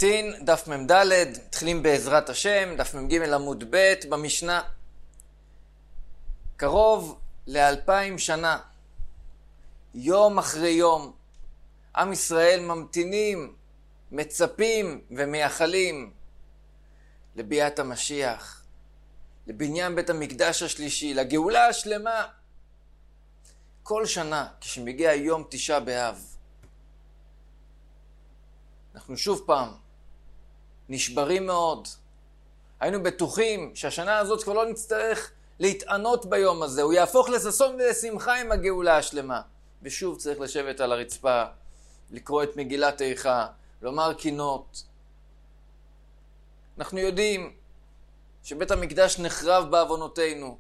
גיטין, דף מ"ד, מתחילים בעזרת השם, דף מ"ג עמוד ב' במשנה. קרוב ל2000 שנה, יום אחרי יום, עם ישראל ממתינים, מצפים ומייחלים לביאת המשיח, לבניין בית המקדש השלישי, לגאולה השלמה. כל שנה, כשמגיע יום תשעה באב, אנחנו שוב פעם נשברים מאוד. היינו בטוחים שהשנה הזאת כבר לא נצטרך להתענות ביום הזה, הוא יהפוך לששון ולשמחה עם הגאולה השלמה. ושוב צריך לשבת על הרצפה, לקרוא את מגילת איכה, לומר קינות. אנחנו יודעים שבית המקדש נחרב בעוונותינו,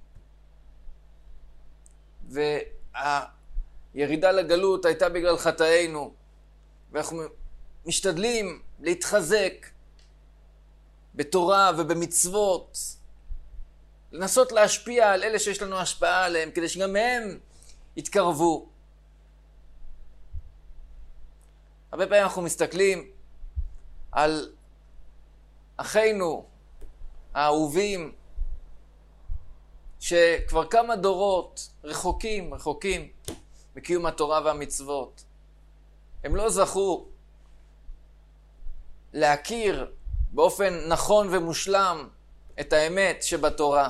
והירידה לגלות הייתה בגלל חטאינו, ואנחנו משתדלים להתחזק בתורה ובמצוות, לנסות להשפיע על אלה שיש לנו השפעה עליהם, כדי שגם הם יתקרבו. הרבה פעמים אנחנו מסתכלים על אחינו האהובים, שכבר כמה דורות רחוקים בקיום התורה והמצוות. הם לא זכו להכיר באופן נכון ומושלם את האמת שבתורה.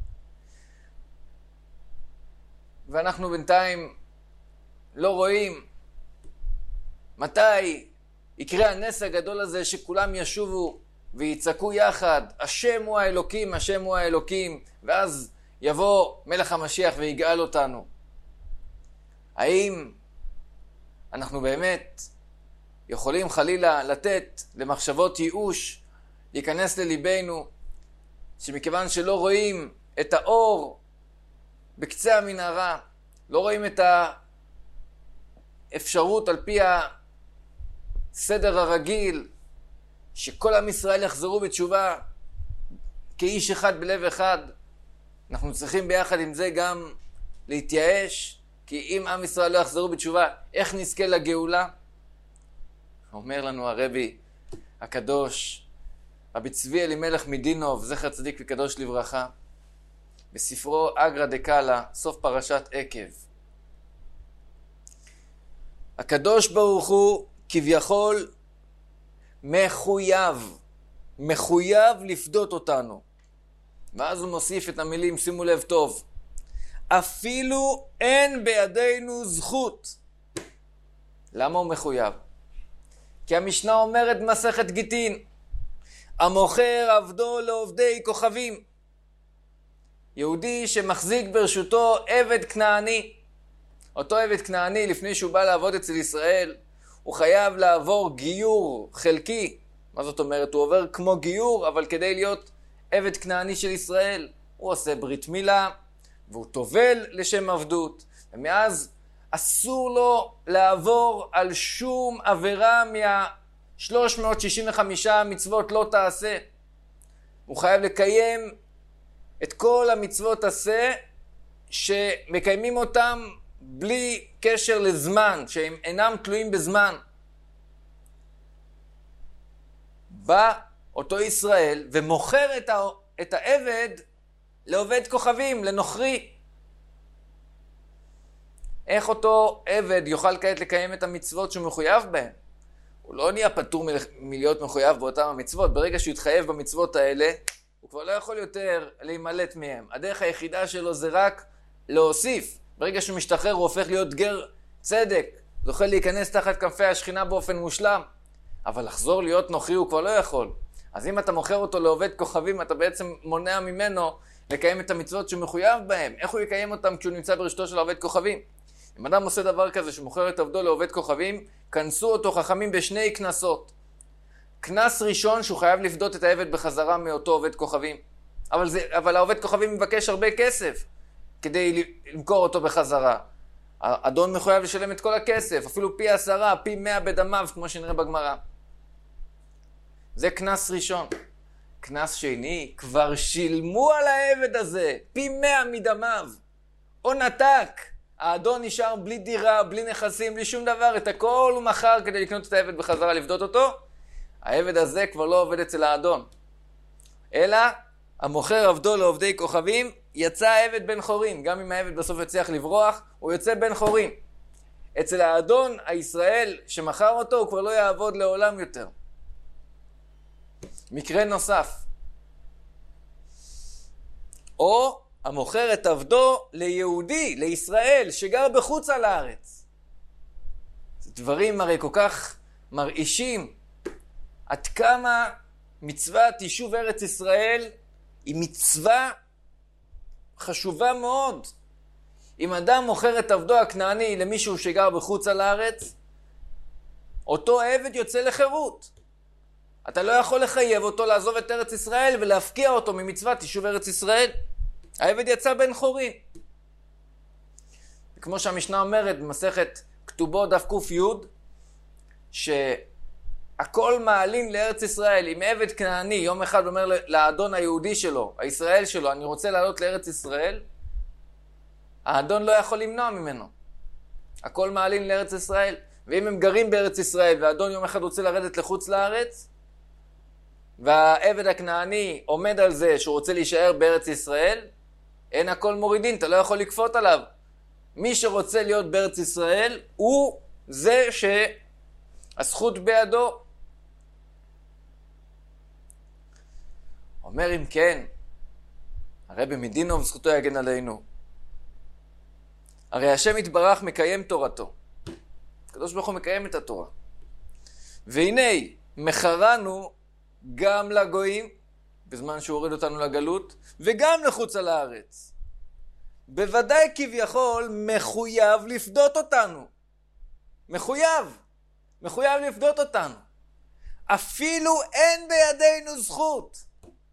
ואנחנו בינתיים לא רואים מתי יקרה הנס הגדול הזה שכולם ישובו ויצעקו יחד, השם הוא האלוקים, השם הוא האלוקים, ואז יבוא מלך המשיח ויגאל אותנו. האם אנחנו באמת יכולים חלילה לתת למחשבות ייאוש להיכנס לליבנו, שמכיוון שלא רואים את האור בקצה המנהרה, לא רואים את האפשרות על פי הסדר הרגיל, שכל עם ישראל יחזרו בתשובה כאיש אחד בלב אחד, אנחנו צריכים ביחד עם זה גם להתייאש, כי אם עם ישראל לא יחזרו בתשובה, איך נזכה לגאולה? אומר לנו הרבי הקדוש, רבי צבי אלימלך מדינוב, זכר צדיק וקדוש לברכה, בספרו אגרא דקאלה, סוף פרשת עקב. הקדוש ברוך הוא כביכול מחויב לפדות אותנו. ואז הוא מוסיף את המילים, שימו לב טוב, אפילו אין בידינו זכות. למה הוא מחויב? כי המשנה אומרת מסכת גיטין, המוכר עבדו לעובדי כוכבים. יהודי שמחזיק ברשותו עבד כנעני, אותו עבד כנעני לפני שהוא בא לעבוד אצל ישראל, הוא חייב לעבור גיור חלקי. מה זאת אומרת? הוא עובר כמו גיור, אבל כדי להיות עבד כנעני של ישראל, הוא עושה ברית מילה, והוא טובל לשם עבדות, ומאז אסור לו לעבור על שום עבירה 365 מצוות לא תעשה. הוא חייב לקיים את כל המצוות עשה, שמקיימים אותם בלי קשר לזמן, שהם אינם תלויים בזמן. בא אותו ישראל ומוכר את העבד לעובד כוכבים, לנוכרי. איך אותו עבד יוכל כעת לקיים את המצוות שהוא מחויב בהן? הוא לא נהיה פטור מלהיות מחויב באותם המצוות. ברגע שהוא יתחייב במצוות האלה, הוא כבר לא יכול יותר להימלט מהם. הדרך היחידה שלו זה רק להוסיף. ברגע שהוא משתחרר הוא הופך להיות גר צדק, זוכה להיכנס תחת כנפי השכינה באופן מושלם. אבל לחזור להיות נוכרי הוא כבר לא יכול. אז אם אתה מוכר אותו לעובד כוכבים, אתה בעצם מונע ממנו לקיים את המצוות שהוא מחויב בהם. איך הוא יקיים אותם כשהוא נמצא ברשתו של עובד כוכבים? אם אדם עושה דבר כזה שמוכר את עבדו לעובד כוכבים, כנסו אותו חכמים בשני כנסות. כנס ראשון שהוא חייב לפדות את העבד בחזרה מאותו עובד כוכבים. אבל העובד כוכבים מבקש הרבה כסף כדי למכור אותו בחזרה. האדון מחויב לשלם את כל הכסף, אפילו פי 10, פי 100 בדמיו, כמו שנראה בגמרא. זה כנס ראשון. כנס שני, כבר שילמו על העבד הזה, פי 100 מדמיו. או נתק. האדון נשאר בלי דירה, בלי נכסים, בלי שום דבר, את הכל הוא מכר כדי לקנות את העבד בחזרה, לפדות אותו. העבד הזה כבר לא עובד אצל האדון. אלא המוכר עבדו לעובדי כוכבים, יצא העבד בן חורין. גם אם העבד בסוף יצליח לברוח, הוא יוצא בן חורין. אצל האדון, הישראל שמכר אותו, הוא כבר לא יעבוד לעולם יותר. מקרה נוסף. או המוכר את עבדו ליהודי, לישראל, שגר בחוץ על הארץ. זה דברים הרי כל כך מרעישים. עד כמה מצוות יישוב ארץ ישראל היא מצווה חשובה מאוד. אם אדם מוכר את עבדו הכנעני למישהו שגר בחוץ על הארץ, אותו עבד יוצא לחירות. אתה לא יכול לחייב אותו לעזוב את ארץ ישראל ולהפקיע אותו ממצוות יישוב ארץ ישראל. העבד יצא בן חורין. כמו שהמשנה אומרת במסכת כתובות דף ק"י, שהכל מעלים לארץ ישראל. אם עבד כנעני יום אחד אומר לאדון היהודי שלו, הישראל שלו, אני רוצה לעלות לארץ ישראל, האדון לא יכול למנוע ממנו. הכל מעלים לארץ ישראל. ואם הם גרים בארץ ישראל והאדון יום אחד רוצה לרדת לחוץ לארץ, והעבד הכנעני עומד על זה שהוא רוצה להישאר בארץ ישראל, אין הכל מורידין, אתה לא יכול לקפות עליו. מי שרוצה להיות בארץ ישראל הוא זה שהזכות בידו. אומר אם כן, הרבי מדינוב זכותו יגן עלינו. הרי השם יתברך מקיים תורתו. הקדוש ברוך הוא מקיים את התורה. והנה מכרנו גם לגויים, בזמן שהוא הוריד אותנו לגלות, וגם לחוץ על הארץ. בוודאי כביכול מחויב לפדות אותנו. מחויב לפדות אותנו. אפילו אין בידינו זכות.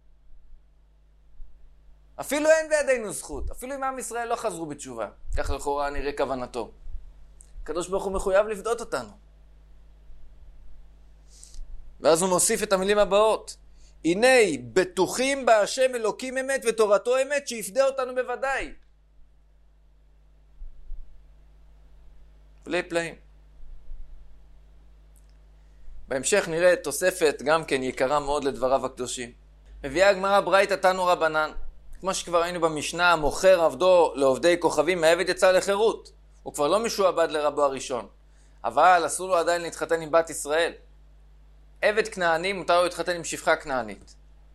אפילו אם עם ישראל לא חזרו בתשובה. כך לכאורה נראה כוונתו. הקדוש ברוך הוא מחויב לפדות אותנו. ואז הוא מוסיף את המילים הבאות. הנה בטוחים בהשם אלוקים אמת ותורתו אמת שיפדה אותנו בוודאי. פלאים. בהמשך נראה תוספת גם כן יקרה מאוד לדבריו הקדושים. מביאה הגמרא ברייתא תנו רבנן. כמו שכבר היינו במשנה, המוכר עבדו לעובדי כוכבים, העבד יצא לחירות. הוא כבר לא משועבד לרבו הראשון. אבל אסור לו עדיין להתחתן עם בת ישראל. עבד כנעני מותר לו להתחתן עם שפחה כנענית.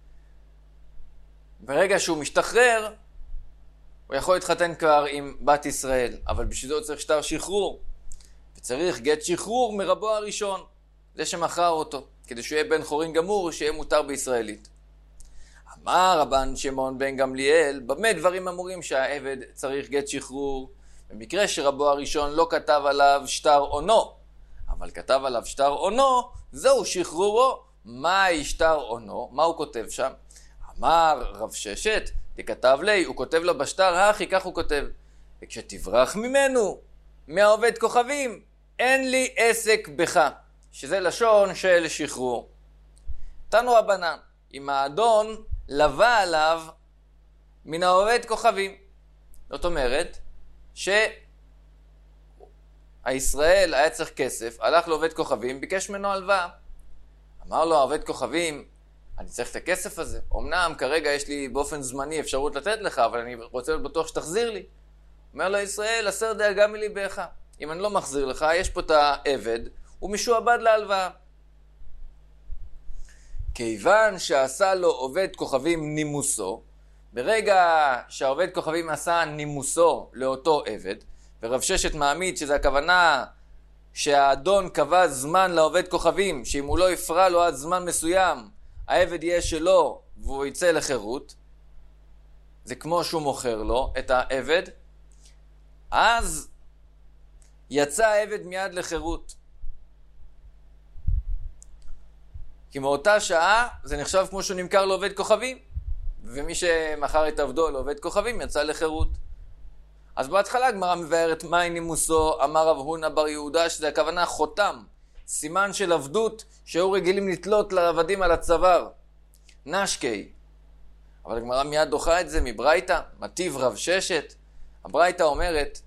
ברגע שהוא משתחרר, הוא יכול להתחתן כבר עם בת ישראל. אבל בשביל זה הוא צריך שטר שחרור. וצריך גט שחרור מרבו הראשון. זה שמכר אותו. כדי שהוא יהיה בן חורין גמור, שיהיה מותר בישראלית. אמר רבן שמעון בן גמליאל, במה דברים אמורים שהעבד צריך גט שחרור? במקרה שרבו הראשון לא כתב עליו שטר עונו, אבל כתב עליו שטר עונו, זהו שחרורו. מהי שטר עונו? מה הוא כותב שם? אמר רב ששת, תכתב לי, הוא כותב לו בשטר האחי, כך הוא כותב, וכשתברח ממנו, מהעובד כוכבים, אין לי עסק בך, שזה לשון של שחרור. תנו רבנן, אם האדון לווה עליו מן העובד כוכבים, זאת אומרת שהישראל היה צריך כסף, הלך לעובד כוכבים, ביקש ממנו הלוואה. אמר לו העובד כוכבים, אני צריך את הכסף הזה. אמנם כרגע יש לי באופן זמני אפשרות לתת לך, אבל אני רוצה להיות בטוח שתחזיר לי. אומר לו ישראל, הסר דאגה מליבך. אם אני לא מחזיר לך, יש פה את העבד, הוא משועבד להלוואה. כיוון שעשה לו עובד כוכבים נימוסו, ברגע שהעובד כוכבים עשה נימוסו לאותו עבד, ורב ששת מעמיד שזה הכוונה שהאדון קבע זמן לעובד כוכבים, שאם הוא לא יפרע לו עד זמן מסוים, העבד יהיה שלו והוא יצא לחירות, זה כמו שהוא מוכר לו את העבד, אז יצא העבד מיד לחירות. כי מאותה שעה זה נחשב כמו שהוא נמכר לעובד כוכבים, ומי שמכר את עבדו לעובד כוכבים יצא לחירות. אז בהתחלה הגמרא מבארת מהי נימוסו, אמר רב הונא בר יהודה, שזה הכוונה חותם, סימן של עבדות שהיו רגילים לתלות לעבדים על הצוואר, נשקי. אבל הגמרא מיד דוחה את זה מברייתא, מטיב רב ששת. הברייתא אומרת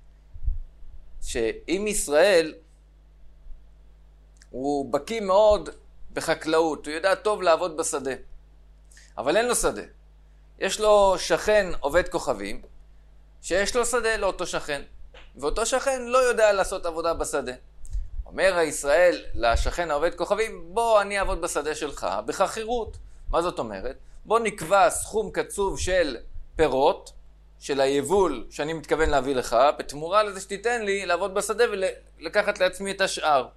שאם ישראל הוא בקיא מאוד בחקלאות, הוא יודע טוב לעבוד בשדה. אבל אין לו שדה. יש לו שכן עובד כוכבים, שיש לו שדה לאותו שכן. ואותו שכן לא יודע לעשות עבודה בשדה. אומר הישראל לשכן העובד כוכבים, בוא אני אעבוד בשדה שלך בחכירות. מה זאת אומרת? בוא נקבע סכום קצוב של פירות, של היבול שאני מתכוון להביא לך, בתמורה לזה שתיתן לי לעבוד בשדה ולקחת לעצמי את השאר.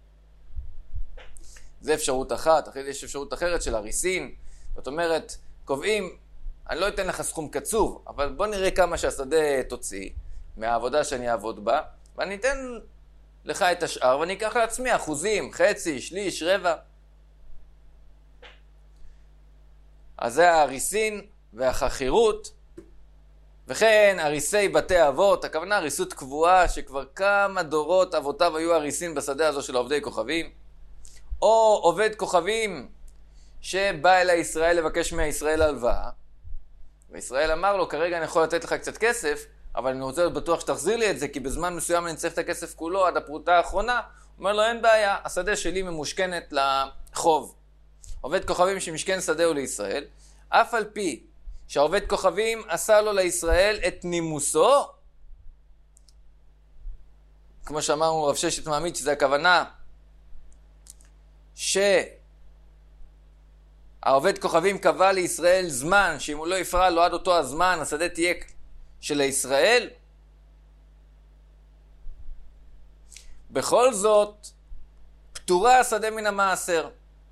זה אפשרות אחת. אחרי זה יש אפשרות אחרת של הריסין. זאת אומרת, קובעים, אני לא אתן לך סכום קצוב, אבל בוא נראה כמה שהשדה תוציא מהעבודה שאני אעבוד בה, ואני אתן לך את השאר, ואני אקח לעצמי אחוזים, חצי, שליש, רבע. אז זה הריסין והחכירות, וכן הריסי בתי אבות, הכוונה הריסות קבועה, שכבר כמה דורות אבותיו היו הריסין בשדה הזו של עובדי כוכבים, או עובד כוכבים שבא אל ישראל לבקש מהישראל הלוואה, וישראל אמר לו, כרגע אני יכול לתת לך קצת כסף, אבל אני רוצה להיות בטוח שתחזיר לי את זה, כי בזמן מסוים אני צריך את הכסף כולו עד הפרוטה האחרונה. הוא אומר לו, אין בעיה, השדה שלי ממושכנת לחוב. עובד כוכבים שמשכן שדהו לישראל, אף על פי שהעובד כוכבים עשה לו לישראל את נימוסו, כמו שאמרנו רב ששת מעמיד, שזה הכוונה שהעובד כוכבים קבע לישראל זמן, שאם הוא לא יפרע לו עד אותו הזמן, השדה תהיה של ישראל. בכל זאת, פטורה השדה מן המעשר.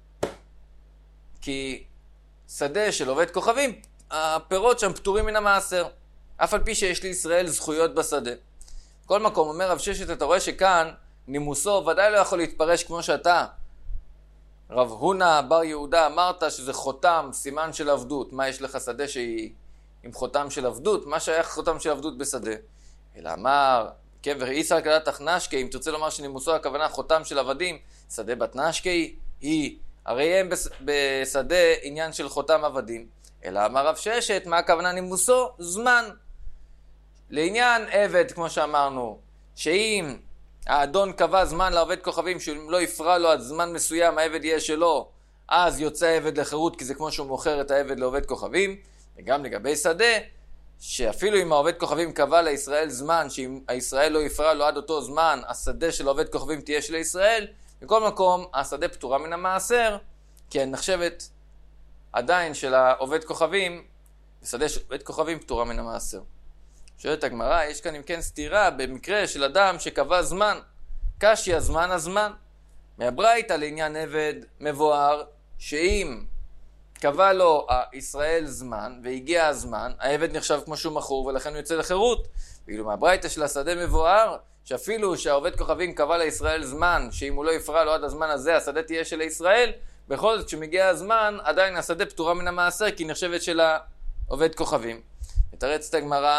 כי שדה של עובד כוכבים, הפירות שם פטורים מן המעשר. אף על פי שיש לישראל זכויות בשדה. בכל מקום, אומר רב ששת, אתה רואה שכאן נימוסו ודאי לא יכול להתפרש כמו שאתה, רב הונא בר יהודה, אמרת שזה חותם, סימן של עבדות. מה יש לך שדה שהיא עם חותם של עבדות? מה שייך חותם של עבדות בשדה? אלא אמר, קבר איסר כדת תחנשקי, אם תרצה לומר שנימוסו הכוונה חותם של עבדים, שדה בת נשקי היא, הרי הם בשדה עניין של חותם עבדים. אלא אמר רב ששת, מה הכוונה נימוסו? זמן. לעניין עבד, כמו שאמרנו, שאם האדון קבע זמן לעובד כוכבים, שאם לא יפרע לו עד זמן מסוים העבד יהיה שלו, אז יוצא העבד לחירות, כי זה כמו שהוא מוכר את העבד לעובד כוכבים. וגם לגבי שדה, שאפילו אם העובד כוכבים קבע לישראל זמן, שאם הישראל לא יפרע לו עד אותו זמן, השדה של העובד כוכבים תהיה של ישראל. בכל מקום, השדה פטורה מן המעשר, כי היא נחשבת עדיין של העובד כוכבים, ושדה של עובד כוכבים פטורה מן המעשר. שואלת הגמרא, יש כאן אם כן סתירה במקרה של אדם שקבע זמן. קשי הזמן הזמן. מהברייתא לעניין עבד מבואר, שאם קבע לו ישראל זמן והגיע הזמן, העבד נחשב כמו שהוא מכור ולכן הוא יוצא לחירות. ואילו מהברייתא של השדה מבואר, שאפילו שהעובד כוכבים קבע לישראל זמן, שאם הוא לא יפרע לו עד הזמן הזה, השדה תהיה של ישראל, בכל זאת כשמגיע הזמן, עדיין השדה פטורה מן המעשר, כי היא נחשבת של העובד כוכבים. מתרצת הגמרא,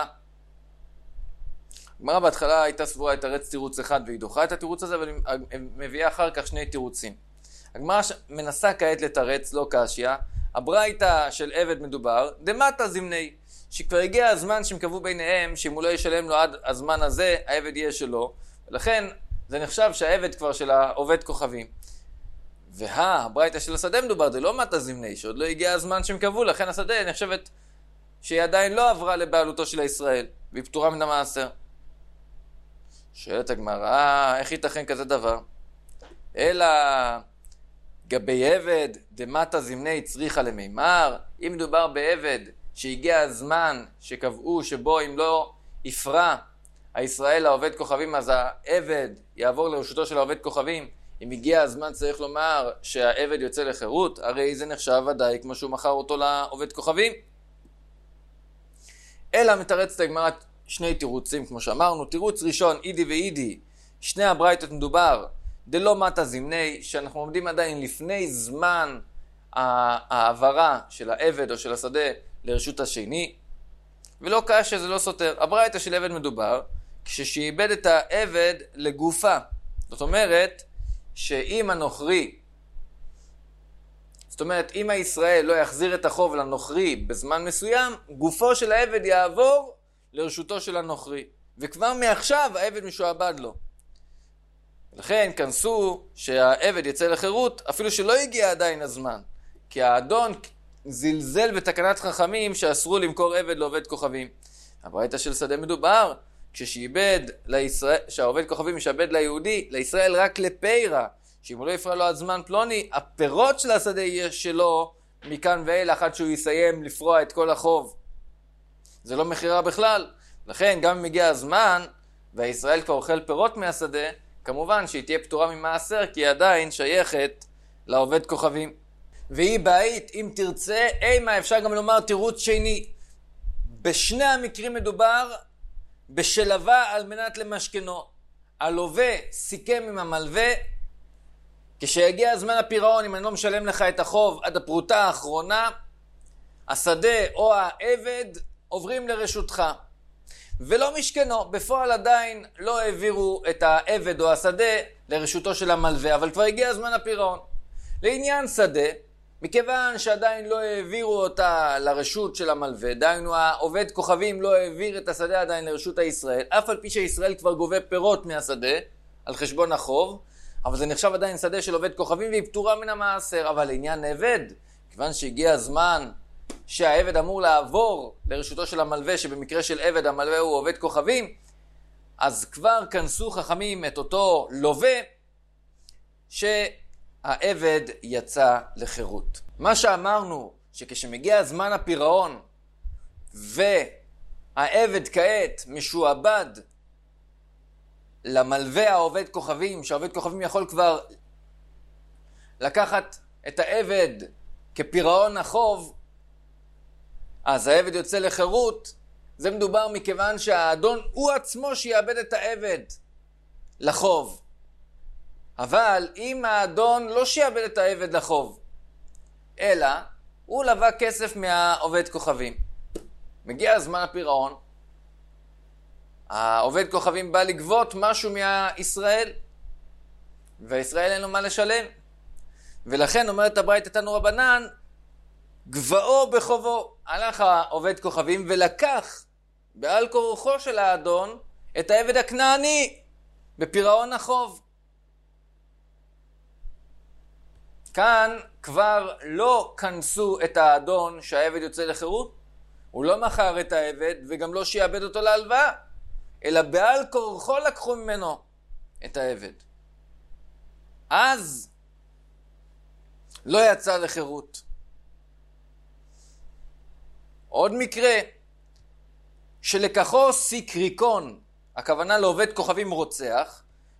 הגמרא בהתחלה הייתה סבורה לתרץ תירוץ אחד והיא דוחה את התירוץ הזה, אבל היא מביאה אחר כך שני תירוצים. הגמרא מנסה כעת לתרץ, לא קשיא, הברייתא של עבד מדובר, דמטה זמני, שכבר הגיע הזמן שהם קבעו ביניהם, שאם הוא לא ישלם לו עד הזמן הזה, העבד יהיה שלו, ולכן זה נחשב שהעבד כבר של העובד כוכבים. הברייתא של השדה מדובר, זה לא מטה זמני, שעוד לא הגיע הזמן שהם קבעו, לכן השדה נחשבת שהיא עדיין לא עברה לבעלותו של ישראל, והיא פטורה מן המעשר. שואלת הגמרא, איך ייתכן כזה דבר? אלא גבי עבד דמטה זמני צריכה למימר. אם מדובר בעבד שהגיע הזמן שקבעו שבו אם לא יפרע הישראל לעובד כוכבים, אז העבד יעבור לרשותו של העובד כוכבים. אם הגיע הזמן צריך לומר שהעבד יוצא לחירות, הרי זה נחשב ודאי כמו שהוא מכר אותו לעובד כוכבים. אלא מתרצת הגמרא שני תירוצים, כמו שאמרנו. תירוץ ראשון, אידי ואידי, שני הברייתות מדובר דלא מטה זמני, שאנחנו עומדים עדיין לפני זמן העברה של העבד או של השדה לרשות השני, ולא קשה, זה לא סותר. הברייתא של עבד מדובר כששאיבד את העבד לגופה. זאת אומרת שאם הנוכרי, זאת אומרת אם הישראל לא יחזיר את החוב לנוכרי בזמן מסוים, גופו של העבד יעבור לרשותו של הנוכרי, וכבר מעכשיו העבד משועבד לו. לכן כנסו שהעבד יצא לחירות אפילו שלא הגיע עדיין הזמן, כי האדון זלזל בתקנת חכמים שאסרו למכור עבד לעובד כוכבים. הברייתא של שדה מדובר שהעובד כוכבים משעבד ליהודי, לישראל רק לפירה, שאם הוא לא יפרע לו עד זמן פלוני, הפירות של השדה יהיה שלו מכאן ואילך עד שהוא יסיים לפרוע את כל החוב. זה לא מחירה בכלל. לכן גם אם מגיע הזמן והישראל כבר אוכל פירות מהשדה, כמובן שהיא תהיה פטורה ממעשר, כי היא עדיין שייכת לעובד כוכבים. והיא בעית, אם תרצה, אימה אפשר גם לומר תירוץ שני. בשני המקרים מדובר בשלווה על מנת למשכנו. הלווה סיכם עם המלווה, כשיגיע הזמן הפירעון, אם אני לא משלם לך את החוב עד הפרוטה האחרונה, השדה או העבד עוברים לרשותך. ולא משכנו, בפועל עדיין לא העבירו את העבד או השדה לרשותו של המלווה, אבל כבר הגיע הזמן הפירעון. לעניין שדה, מכיוון שעדיין לא העבירו אותה לרשות של המלווה, דהיינו העובד כוכבים לא העביר את השדה עדיין לרשות הישראל, אף על פי שישראל כבר גובה פירות מהשדה על חשבון החוב, אבל זה נחשב עדיין שדה של עובד כוכבים והיא פטורה מן המעשר. אבל לעניין עבד, כיוון שהגיע הזמן שהעבד אמור לעבור לרשותו של המלווה, שבמקרה של עבד המלווה הוא עובד כוכבים, אז כבר כנסו חכמים את אותו לווה שהעבד יצא לחירות. מה שאמרנו שכשמגיע זמן הפירעון והעבד כעת משועבד למלווה העובד כוכבים, שהעובד כוכבים יכול כבר לקחת את העבד כפירעון החוב, אז העבד יוצא לחירות. זה מדובר מכיוון שהאדון הוא עצמו שיאבד את העבד לחוב. אבל אם האדון לא שיאבד את העבד לחוב, אלא הוא לווה כסף מהעובד כוכבים, מגיע הזמן הפירעון, העובד כוכבים בא לגבות משהו מהישראל, והישראל אין לו מה לשלם. ולכן אומרת הברייתא תנו רבנן, גבאו בחובו. הלך העובד כוכבים ולקח בעל כורחו של האדון את העבד הכנעני בפירעון החוב. כאן כבר לא כנסו את האדון שהעבד יוצא לחירות, הוא לא מכר את העבד וגם לא שיאבד אותו להלוואה, אלא בעל כורחו לקחו ממנו את העבד. אז לא יצא לחירות. עוד מקרה, שלקחו סיקריקון, הכוונה לעובד כוכבים רוצח,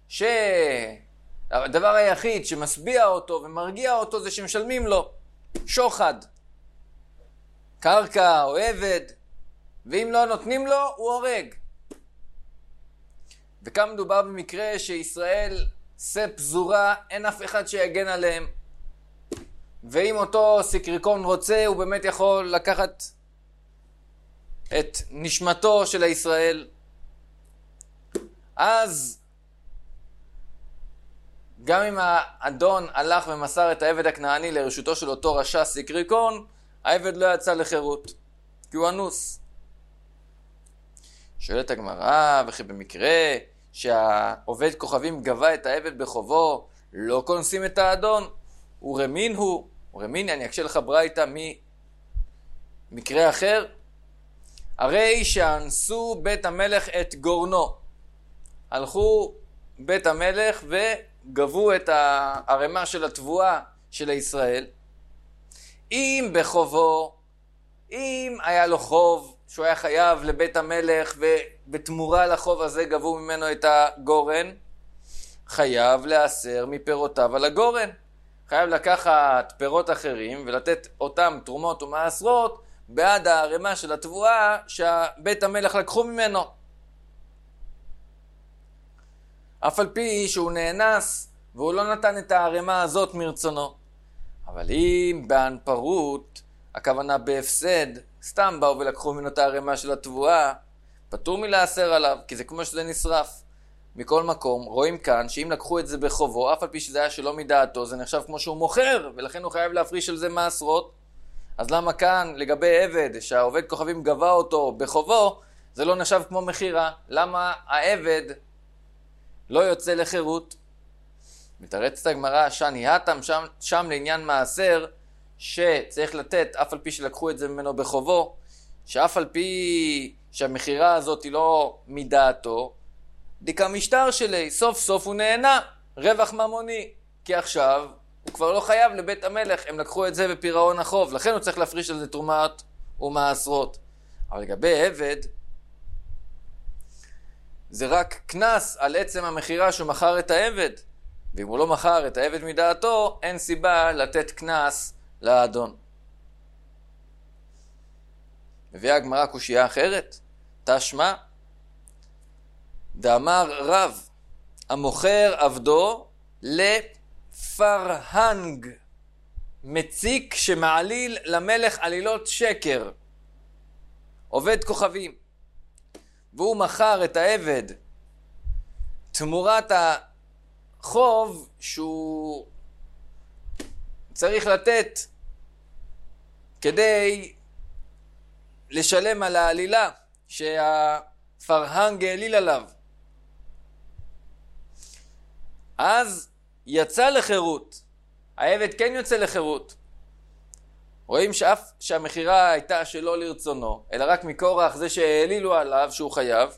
שהדבר היחיד שמשביע אותו ומרגיע אותו זה שמשלמים לו שוחד, קרקע או עבד, ואם לא נותנים לו הוא הורג. וכאן מדובר במקרה שישראל שא פזורה, אין אף אחד שיגן עליהם, ואם אותו סיקריקון רוצה הוא באמת יכול לקחת את נשמתו של הישראל. אז גם אם האדון הלך ומסר את העבד הכנעני לרשותו של אותו רשע סיקריקון, העבד לא יצא לחירות, כי הוא אנוס. שואלת הגמרא, וכי במקרה שהעובד כוכבים גבה את העבד בחובו, לא כונסים את האדון? ורמין הוא, אני אקשה לך ברייתא ממקרה אחר. הרי שאנסו בית המלך את גורנו. הלכו בית המלך וגבו את הערימה של התבואה של ישראל. אם בחובו, אם היה לו חוב שהוא היה חייב לבית המלך ובתמורה לחוב הזה גבו ממנו את הגורן, חייב להסר מפירותיו על הגורן. חייב לקחת פירות אחרים ולתת אותם תרומות ומעשרות בעד הערימה של התבואה שבית המלך לקחו ממנו. אף על פי שהוא נאנס והוא לא נתן את הערימה הזאת מרצונו. אבל אם בהנפרות, הכוונה בהפסד, סתם באו ולקחו ממנו את הערימה של התבואה, פטור מלהסר עליו, כי זה כמו שזה נשרף. מכל מקום, רואים כאן שאם לקחו את זה בחובו, אף על פי שזה היה שלא מדעתו, זה נחשב כמו שהוא מוכר, ולכן הוא חייב להפריש על זה מעשרות. אז למה כאן, לגבי עבד, שהעובד כוכבים גבה אותו בחובו, זה לא נחשב כמו מחירה? למה העבד לא יוצא לחירות? מתרצת הגמרא, שאני התם שם לעניין מעשר, שצריך לתת, אף על פי שלקחו את זה ממנו בחובו, שאף על פי שהמחירה הזאת היא לא מדעתו, דיקה משטר שלי, סוף סוף הוא נהנה, רווח ממוני, כי עכשיו הוא כבר לא חייב לבית המלך, הם לקחו את זה בפירעון החוב, לכן הוא צריך להפריש על זה תרומות ומעשרות. אבל לגבי עבד, זה רק כנס על עצם המחירה שהוא מכר את העבד, ואם הוא לא מכר את העבד מדעתו, אין סיבה לתת כנס לאדון. מביאה הגמרא קושייה אחרת, תשמע, דאמר רב, המוכר עבדו לפרהנג, מציק שמעליל למלך עלילות שקר, עובד כוכבים, והוא מכר את העבד תמורת החוב שהוא צריך לתת כדי לשלם על העלילה שהפרהנג העליל עליו. אז יצא לחירות, העבד כן יוצא לחירות. רואים שאף שהמחירה הייתה שלא לרצונו, אלא רק מכורח זה שהעלילו עליו שהוא חייב,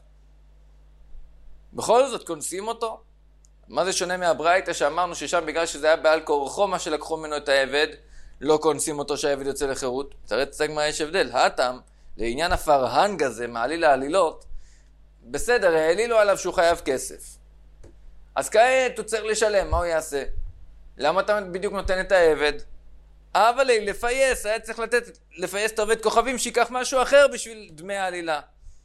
בכל זאת כונסים אותו. מה זה שונה מהברייתא שאמרנו ששם בגלל שזה היה בעל כורחו מה שלקחו ממנו את העבד, לא כונסים אותו שהעבד יוצא לחירות? תראה מה יש הבדל. הטעם, לעניין הפרהנג הזה, מעליל העלילות, בסדר, העלילו עליו שהוא חייב כסף. אז כעת הוא צריך לשלם, מה הוא יעשה? למה אתה בדיוק נותן את העבד? אבל לפייס, היה צריך לפייס את העובד כוכבים שיקח משהו אחר בשביל דמי העלילה.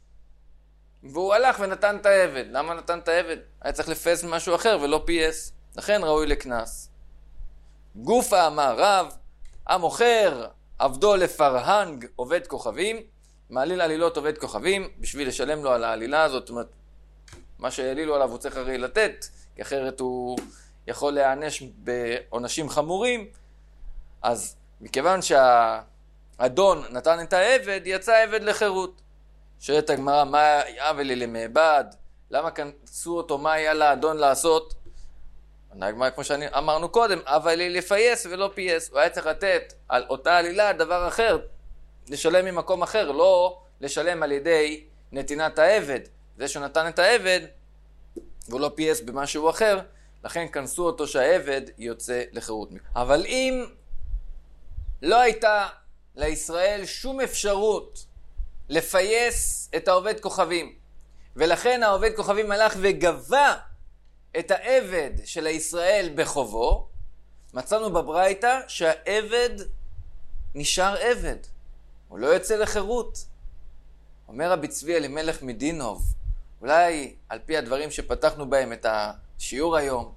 והוא הלך ונתן את העבד. למה נתן את העבד? היה צריך לפייס משהו אחר ולא פייס. לכן ראוי לכנס. גופה אמר רב, המוכר עבדו לפרהנג עובד כוכבים, מעליל עלילות עובד כוכבים, בשביל לשלם לו על העלילה הזאת. זאת אומרת, מה שהעלילו עליו הוא צריך הרי לתת, כי אחרת הוא יכול להיענש בעונשים חמורים. אז מכיוון שהאדון נתן את העבד, יצא העבד לחירות. שואלת הגמרא, מה יעבל לי למעבד? למה כנסו אותו? מה היה לאדון לעשות? הגמרא, כמו שאמרנו קודם, אבל לי לפייס ולא פייס. הוא היה צריך לתת על אותה עלילה דבר אחר, לשלם ממקום אחר, לא לשלם על ידי נתינת העבד. זה שהוא נתן את העבד, והוא לא פייס במשהו אחר, לכן כנסו אותו שהעבד יוצא לחירות. אבל אם לא הייתה לישראל שום אפשרות לפייס את העובד כוכבים, ולכן העובד כוכבים הלך וגבה את העבד של הישראל בחובו, מצאנו בברייתא שהעבד נשאר עבד, הוא לא יוצא לחירות. אומר רבי צבי אלימלך מדינוב, אולי על פי הדברים שפתחנו בהם את השיעור היום,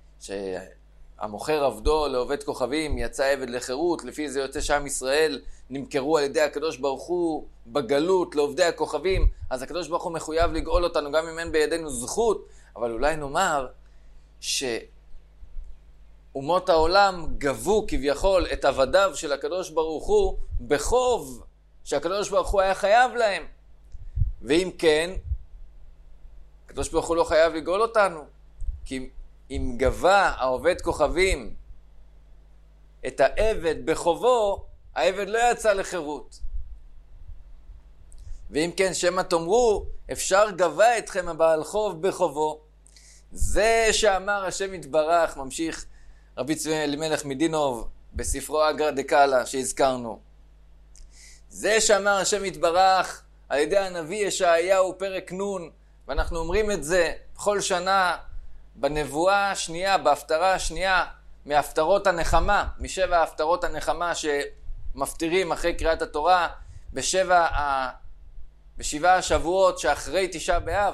שהמוכר עבדו לעובד כוכבים, יצא עבד לחירות, לפי זה יוצא שעם ישראל נמכרו על ידי הקדוש ברוך הוא בגלות לעובדי הכוכבים, אז הקדוש ברוך הוא מחויב לגאול אותנו גם אם אין בידינו זכות. אבל אולי נאמר שאומות העולם גבו כביכול את עבדיו של הקדוש ברוך הוא בחוב שהקדוש ברוך הוא היה חייב להם, ואם כן, הקדוש ברוך הוא לא חייב לגאול אותנו, כי אם גבה העובד כוכבים את העבד בחובו, העבד לא יצא לחירות. ואם כן, שמה תאמרו, אפשר גבה אתכם הבעל חוב בחובו. זה שאמר השם יתברך, ממשיך רבי צבי אלימלך מדינוב בספרו אגרא דקאלה שהזכרנו. זה שאמר השם יתברך על ידי הנביא ישעיהו פרק נ', ואנחנו אומרים את זה בכל שנה בנבואה השנייה, בהפטרה השנייה, מהפטרות הנחמה, משבע הפטרות הנחמה שמפטירים אחרי קריאת התורה בשבעה השבועות שאחרי תשעה באב.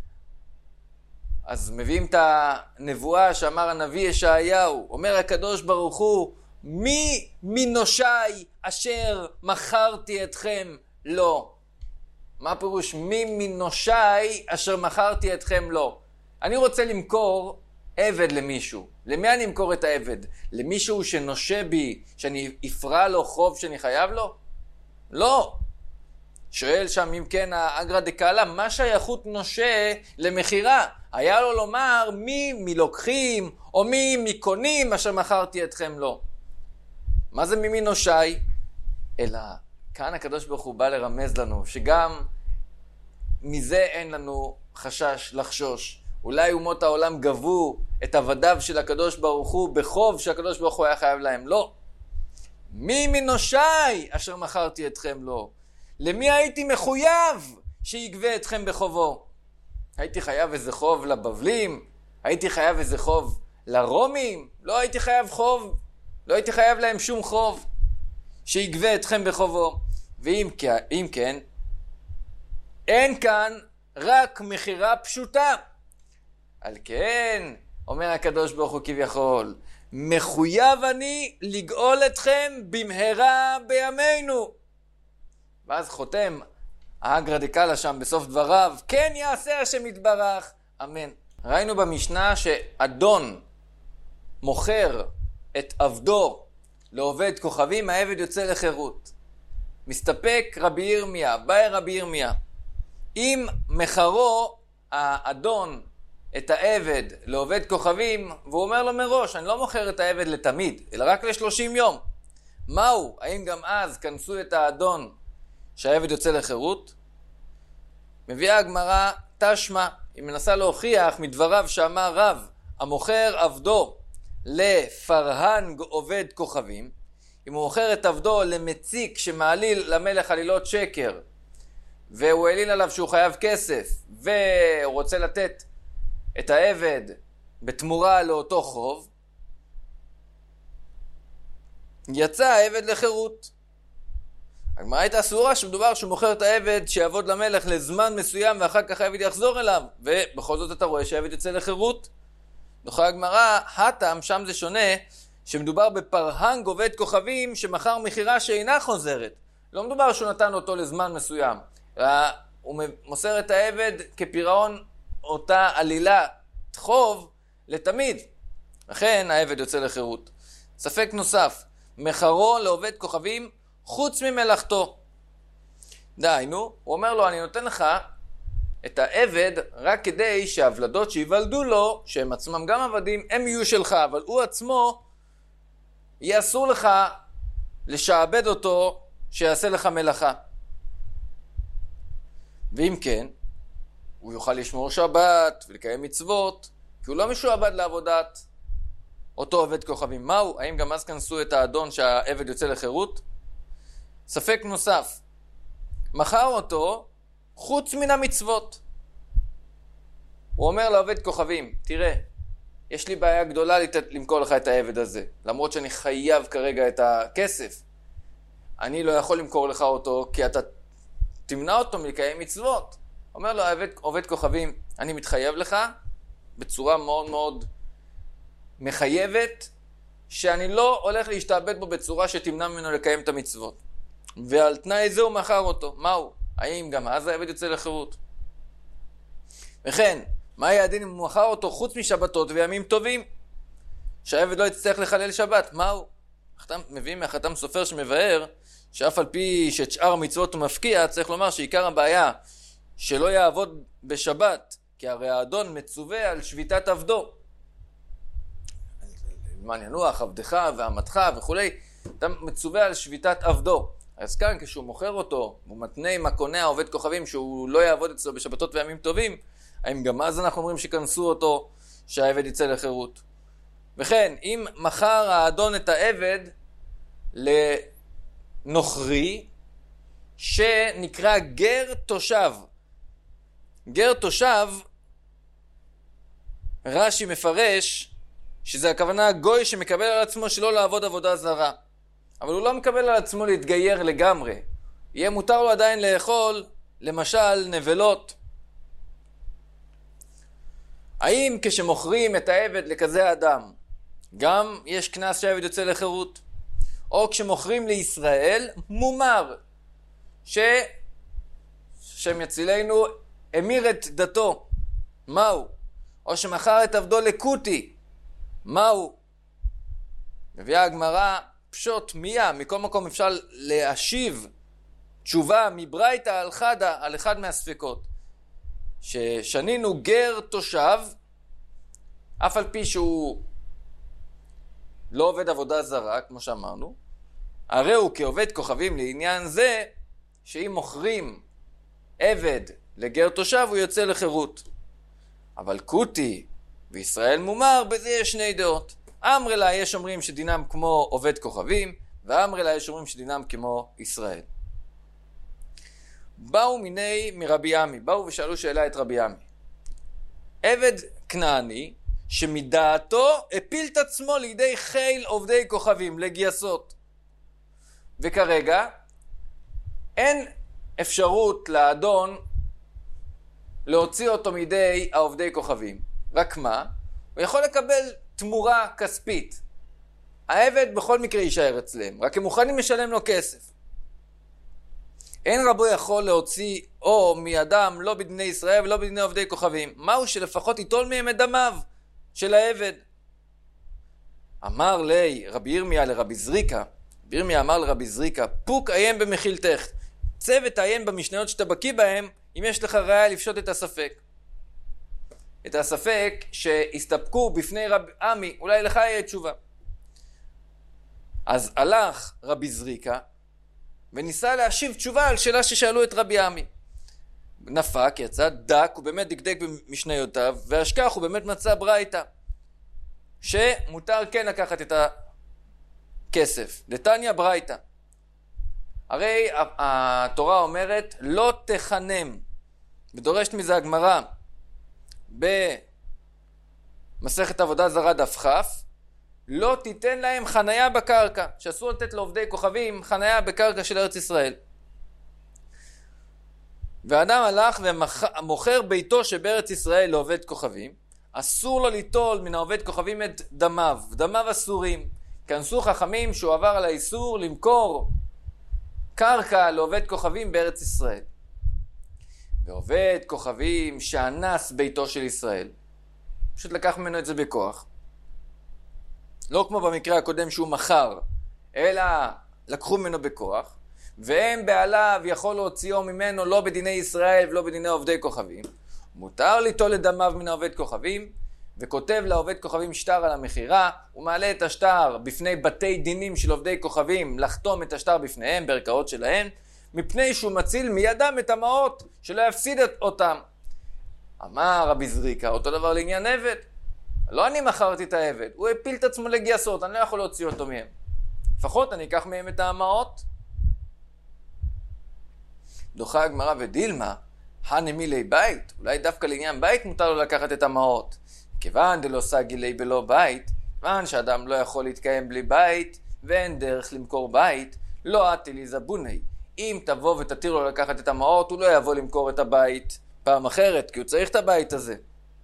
אז מביאים את הנבואה שאמר הנביא ישעיהו, אומר הקדוש ברוך הוא, מי מנושי אשר מכרתי אתכם לו? מה פירוש מי מנושי אשר מכרתי אתכם לו? אני רוצה למכור עבד למישהו. למי אני אמכור את העבד? למישהו שנושה בי, שאני אפרע לו חוב שאני חייב לו? לא. שואל שם אם כן האגרא דקאלה, מה שייכות נושה למחירה? היה לו לומר מי מלוקחים או מי מקונים אשר מכרתי אתכם לו. מה זה ממי נושי? אלא כאן הקדוש ברוך הוא בא לרמז לנו שגם מזה אין לנו חשש לחשוש. אולי אומות העולם גבו את עבדיו של הקדוש ברוך הוא בחוב שהקדוש ברוך הוא היה חייב להם. לא. מי מנושי אשר מכרתי אתכם לו? למי הייתי מחויב שיגבה אתכם בחובו? הייתי חייב איזה חוב לבבלים? הייתי חייב איזה חוב לרומים? לא הייתי חייב חוב. לא הייתי חייב להם שום חוב שיגבה אתכם בחובו. ואם כן, אין כאן רק מחירה פשוטה. על כן, אומר הקדוש ברוך הוא כביכול, מחויב אני לגאול אתכם במהרה בימינו. ואז חותם האגרא שם בסוף דבריו, כן יעשה השם יתברך, אמן. ראינו במשנה שאדון מוכר את עבדו לעובד כוכבים, העבד יוצא לחירות. מסתפק רבי ירמיה, באי רבי ירמיה. אם מחרו האדון את העבד לעובד כוכבים, והוא אומר לו מראש, אני לא מוכר את העבד לתמיד, אלא רק ל30 יום. מהו? האם גם אז כנסו את האדון שהעבד יוצא לחירות? מביאה הגמרא תשמע, היא מנסה להוכיח מדבריו שאמר רב, המוכר עבדו לפרהנג עובד כוכבים, אם הוא מוכר את עבדו למציק שמעליל למלך עלילות שקר, והוא העליל עליו שהוא חייב כסף, והוא רוצה לתת את העבד בתמורה לאותו חוב, יצא העבד לחירות. הגמרא הייתה סבורה שמדובר שהוא מוכר את העבד שיעבוד למלך לזמן מסוים ואחר כך העבד יחזור אליו, ובכל זאת אתה רואה שהעבד יוצא לחירות. דוחה הגמרא, הטעם שם זה שונה, שמדובר בפרהנג עובד כוכבים שמכר מחירה שאינה חוזרת. לא מדובר שהוא נתן אותו לזמן מסוים, הוא מוסר את העבד כפירעון אותה עלילת חוב לתמיד. לכן העבד יוצא לחירות. ספק נוסף, מחרו לעובד כוכבים חוץ ממלאכתו. דהיינו, הוא אומר לו, אני נותן לך את העבד רק כדי שהוולדות שיוולדו לו, שהם עצמם גם עבדים, הם יהיו שלך, אבל הוא עצמו יהיה אסור לך לשעבד אותו שיעשה לך מלאכה. ואם כן, הוא יוכל לשמור שבת ולקיים מצוות, כי הוא לא משועבד לעבודת אותו עובד כוכבים. מהו? האם גם אז כנסו את האדון שהעבד יוצא לחירות? ספק נוסף, מכר אותו חוץ מן המצוות. הוא אומר לעובד כוכבים, תראה, יש לי בעיה גדולה למכור לך את העבד הזה, למרות שאני חייב כרגע את הכסף. אני לא יכול למכור לך אותו כי אתה תמנע אותו מלקיים מצוות. אומר לו עובד כוכבים, אני מתחייב לך בצורה מאוד מאוד מחייבת, שאני לא הולך להשתעבד בו בצורה שתמנע ממנו לקיים את המצוות. ועל תנאי זה הוא מכר אותו. מהו? האם גם אז העבד יוצא לחירות? וכן, מה היה הדין אם הוא מכר אותו חוץ משבתות וימים טובים? שהעבד לא יצטרך לחלל שבת. מהו? מביאים מהחתם סופר שמבאר שאף על פי שאת שאר המצוות הוא מפקיע, צריך לומר שעיקר הבעיה שלא יעבוד בשבת, כי הרי האדון מצווה על שביתת עבדו. למען ינוח עבדך ועמתך וכולי, אתה מצווה על שביתת עבדו. אז כאן כשהוא מוכר אותו, הוא מתנה עם הקונה העובד כוכבים שהוא לא יעבוד אצלו בשבתות וימים טובים, האם גם אז אנחנו אומרים שכנסו אותו שהעבד יצא לחירות? וכן, אם מכר האדון את העבד לנוכרי שנקרא גר תושב. גר תושב, רש"י מפרש שזה הכוונה גוי שמקבל על עצמו שלא לעבוד עבודה זרה. אבל הוא לא מקבל על עצמו להתגייר לגמרי. יהיה מותר לו עדיין לאכול, למשל, נבלות. האם כשמוכרים את העבד לכזה אדם, גם יש כנס שהעבד יוצא לחירות? או כשמוכרים לישראל, מומר, שם יצילנו, אמיר את דתו. מהו? או שמכר את עבדו לקוטי. מהו? מביאה הגמרא, פשוט מיה, מכל מקום אפשר להשיב תשובה מברייתא על חדה, על אחד מהספקות. ששנינו גר תושב, אף על פי שהוא לא עובד עבודה זרה, כמו שאמרנו, הרי הוא כעובד כוכבים לעניין זה, שאם מוכרים עבד לגר תושב, הוא יוצא לחירות. אבל קוטי וישראל מומר, בזה יש שני דעות. אמרלה יש אומרים שדינם כמו עובד כוכבים, ואמרלה יש אומרים שדינם כמו ישראל. באו מרבי עמי, באו ושאלו שאלה את רבי עמי. עבד כנעני שמדעתו הפיל את עצמו לידי חיל עובדי כוכבים, לגייסות. וכרגע אין אפשרות לאדון להוציא אותו מידי העובדי כוכבים. רק מה? הוא יכול לקבל תמורה כספית. העבד בכל מקרה יישאר אצלם, רק הם מוכנים לשלם לו כסף. אין רבו יכול להוציא או מידם לא בדיני ישראל ולא בדיני עובדי כוכבים. מהו שלפחות ייטול מהם את דמיו של העבד. אמר לי רבי ירמיה לרבי זריקה, רבי ירמיה אמר לרבי זריקה, פוק עיין במחילתך, צוות עיין במשניות שאתה בקיא בהם, אם יש לך ראיה לפשוט את הספק. את הספק שהסתפקו בפני רבי עמי, אולי לך יהיה תשובה. אז הלך רבי זריקה וניסה להשיב תשובה על שאלה ששאלו את רבי עמי. נפק, יצא, דק, הוא באמת דקדק במשניותיו, והשכח הוא באמת מצא ברייתא, שמותר כן לקחת את הכסף. דתניא ברייתא. הרי התורה אומרת, לא תחנם, ודורשת מזה הגמרא, במסכת עבודה זרה דף כ, לא תיתן להם חנייה בקרקע, שאסור לתת לעובדי כוכבים חנייה בקרקע של ארץ ישראל. ואדם הלך ומוכר ביתו שבארץ ישראל לעובד כוכבים, אסור לו ליטול מן העובד כוכבים את דמיו, דמיו אסורים. כנסו חכמים שהוא עבר על האיסור למכור קרקע לעובד כוכבים בארץ ישראל. ועובד כוכבים שאנס ביתו של ישראל, פשוט לקח ממנו את זה בכוח. לא כמו במקרה הקודם שהוא מכר, אלא לקחו ממנו בכוח, והם בעליו יכול להוציאו ממנו לא בדיני ישראל ולא בדיני עובדי כוכבים. מותר ליטול את דמיו מן העובד כוכבים, וכותב לעובד כוכבים שטר על המחירה, הוא מעלה את השטר בפני בתי דינים של עובדי כוכבים, לחתום את השטר בפניהם בערכאות שלהם, מפני שהוא מציל מידם את המעות, שלא יפסיד אותם. אמר רבי זריקה, אותו דבר לעניין עבד. לא אני מכרתי את העבד, הוא הפיל את עצמו לגייסות, אני לא יכול להוציא אותו מהם. לפחות אני אקח מהם את המעות. דוחה הגמרא ודילמה, הנמילי בית, אולי דווקא לעניין בית מותר לו לקחת את המעות. כיוון דלא סגי לי בלא בית, כיוון שאדם לא יכול להתקיים בלי בית, ואין דרך למכור בית, לא אתי זבוני. אם תבוא ותתיר לו לקחת את המעות, הוא לא יבוא למכור את הבית פעם אחרת, כי הוא צריך את הבית הזה.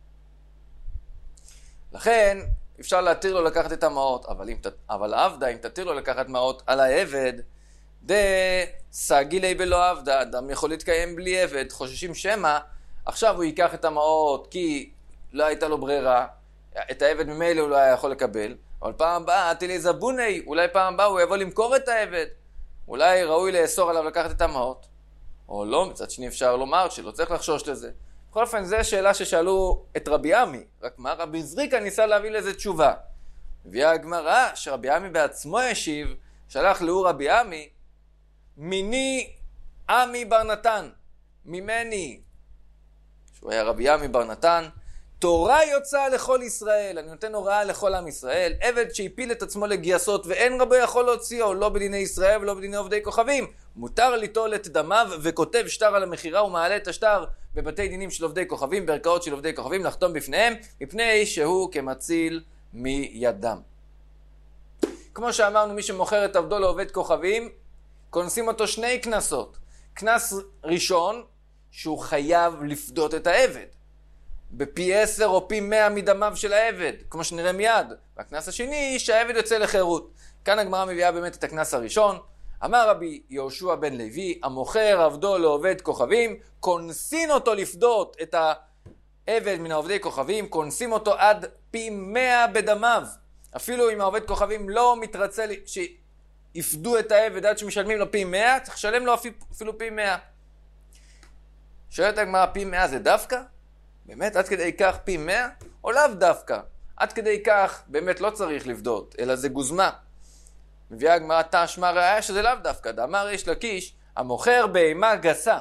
לכן אפשר להתיר לו לקחת את המעות, אבל עבדה, אם תתיר לו לקחת מעות על העבד, סגי לי בלא עבדה, אדם יכול להתקיים בלי עבד, חוששים שמה, עכשיו הוא ייקח את המעות כי לא הייתה לו ברירה, את העבד ממילא הוא לא היה יכול לקבל, אבל פעם הבאה, אתי זבוני, אולי פעם הבאה הוא יבוא למכור את העבד, אולי ראוי לאסור עליו לקחת את המעות, או לא, מצד שני אפשר לומר שלא צריך לחשוש לזה. בכל אופן, זו שאלה ששאלו את רבי עמי, רק מה רבי זריקה ניסה להביא לזה תשובה. הביאה הגמרא שרבי עמי בעצמו ישיב, שלח לאור רבי עמי, מיני עמי בר נתן, ממני, שהוא היה רבי עמי בר נתן, תורה יוצאה לכל ישראל, אני נותן הוראה לכל עם ישראל, עבד שהפיל את עצמו לגייסות ואין רבו יכול להוציאו, לא בדיני ישראל ולא בדיני עובדי כוכבים, מותר ליטול את דמיו וכותב שטר על המחירה ומעלה את השטר בבתי דינים של עובדי כוכבים, בערכאות של עובדי כוכבים, לחתום בפניהם, מפני שהוא כמציל מידם. כמו שאמרנו, מי שמוכר את עבדו לעובד כוכבים, כונסים אותו שני כנסות. כנס ראשון, שהוא חייב לפדות את העבד. בפי 10 או פי 100 מדמיו של העבד, כמו שנראה מיד. והכנס השני, שהעבד יוצא לחירות. כאן הגמרא מביאה באמת את הכנס הראשון. אמר רבי יהושע בן לוי, המוכר עבדו לעובד כוכבים, כונסין אותו לפדות את העבד מן העובדי כוכבים, כונסים אותו עד פי 100 בדמיו. אפילו אם העובד כוכבים לא מתרצה שיפדו את העבד עד שמשלמים לו פי 100, צריך לשלם לו אפילו פי 100. שואלת הגמרא, פי 100 זה דווקא? באמת, עד כדי כך פי 100? או לאו דווקא? עד כדי כך באמת לא צריך לבדות, אלא זה גוזמה. מביאה הגמרא תשמע ראיה שזה לאו דווקא. דאמר ריש לקיש, המוכר בהמה גסה,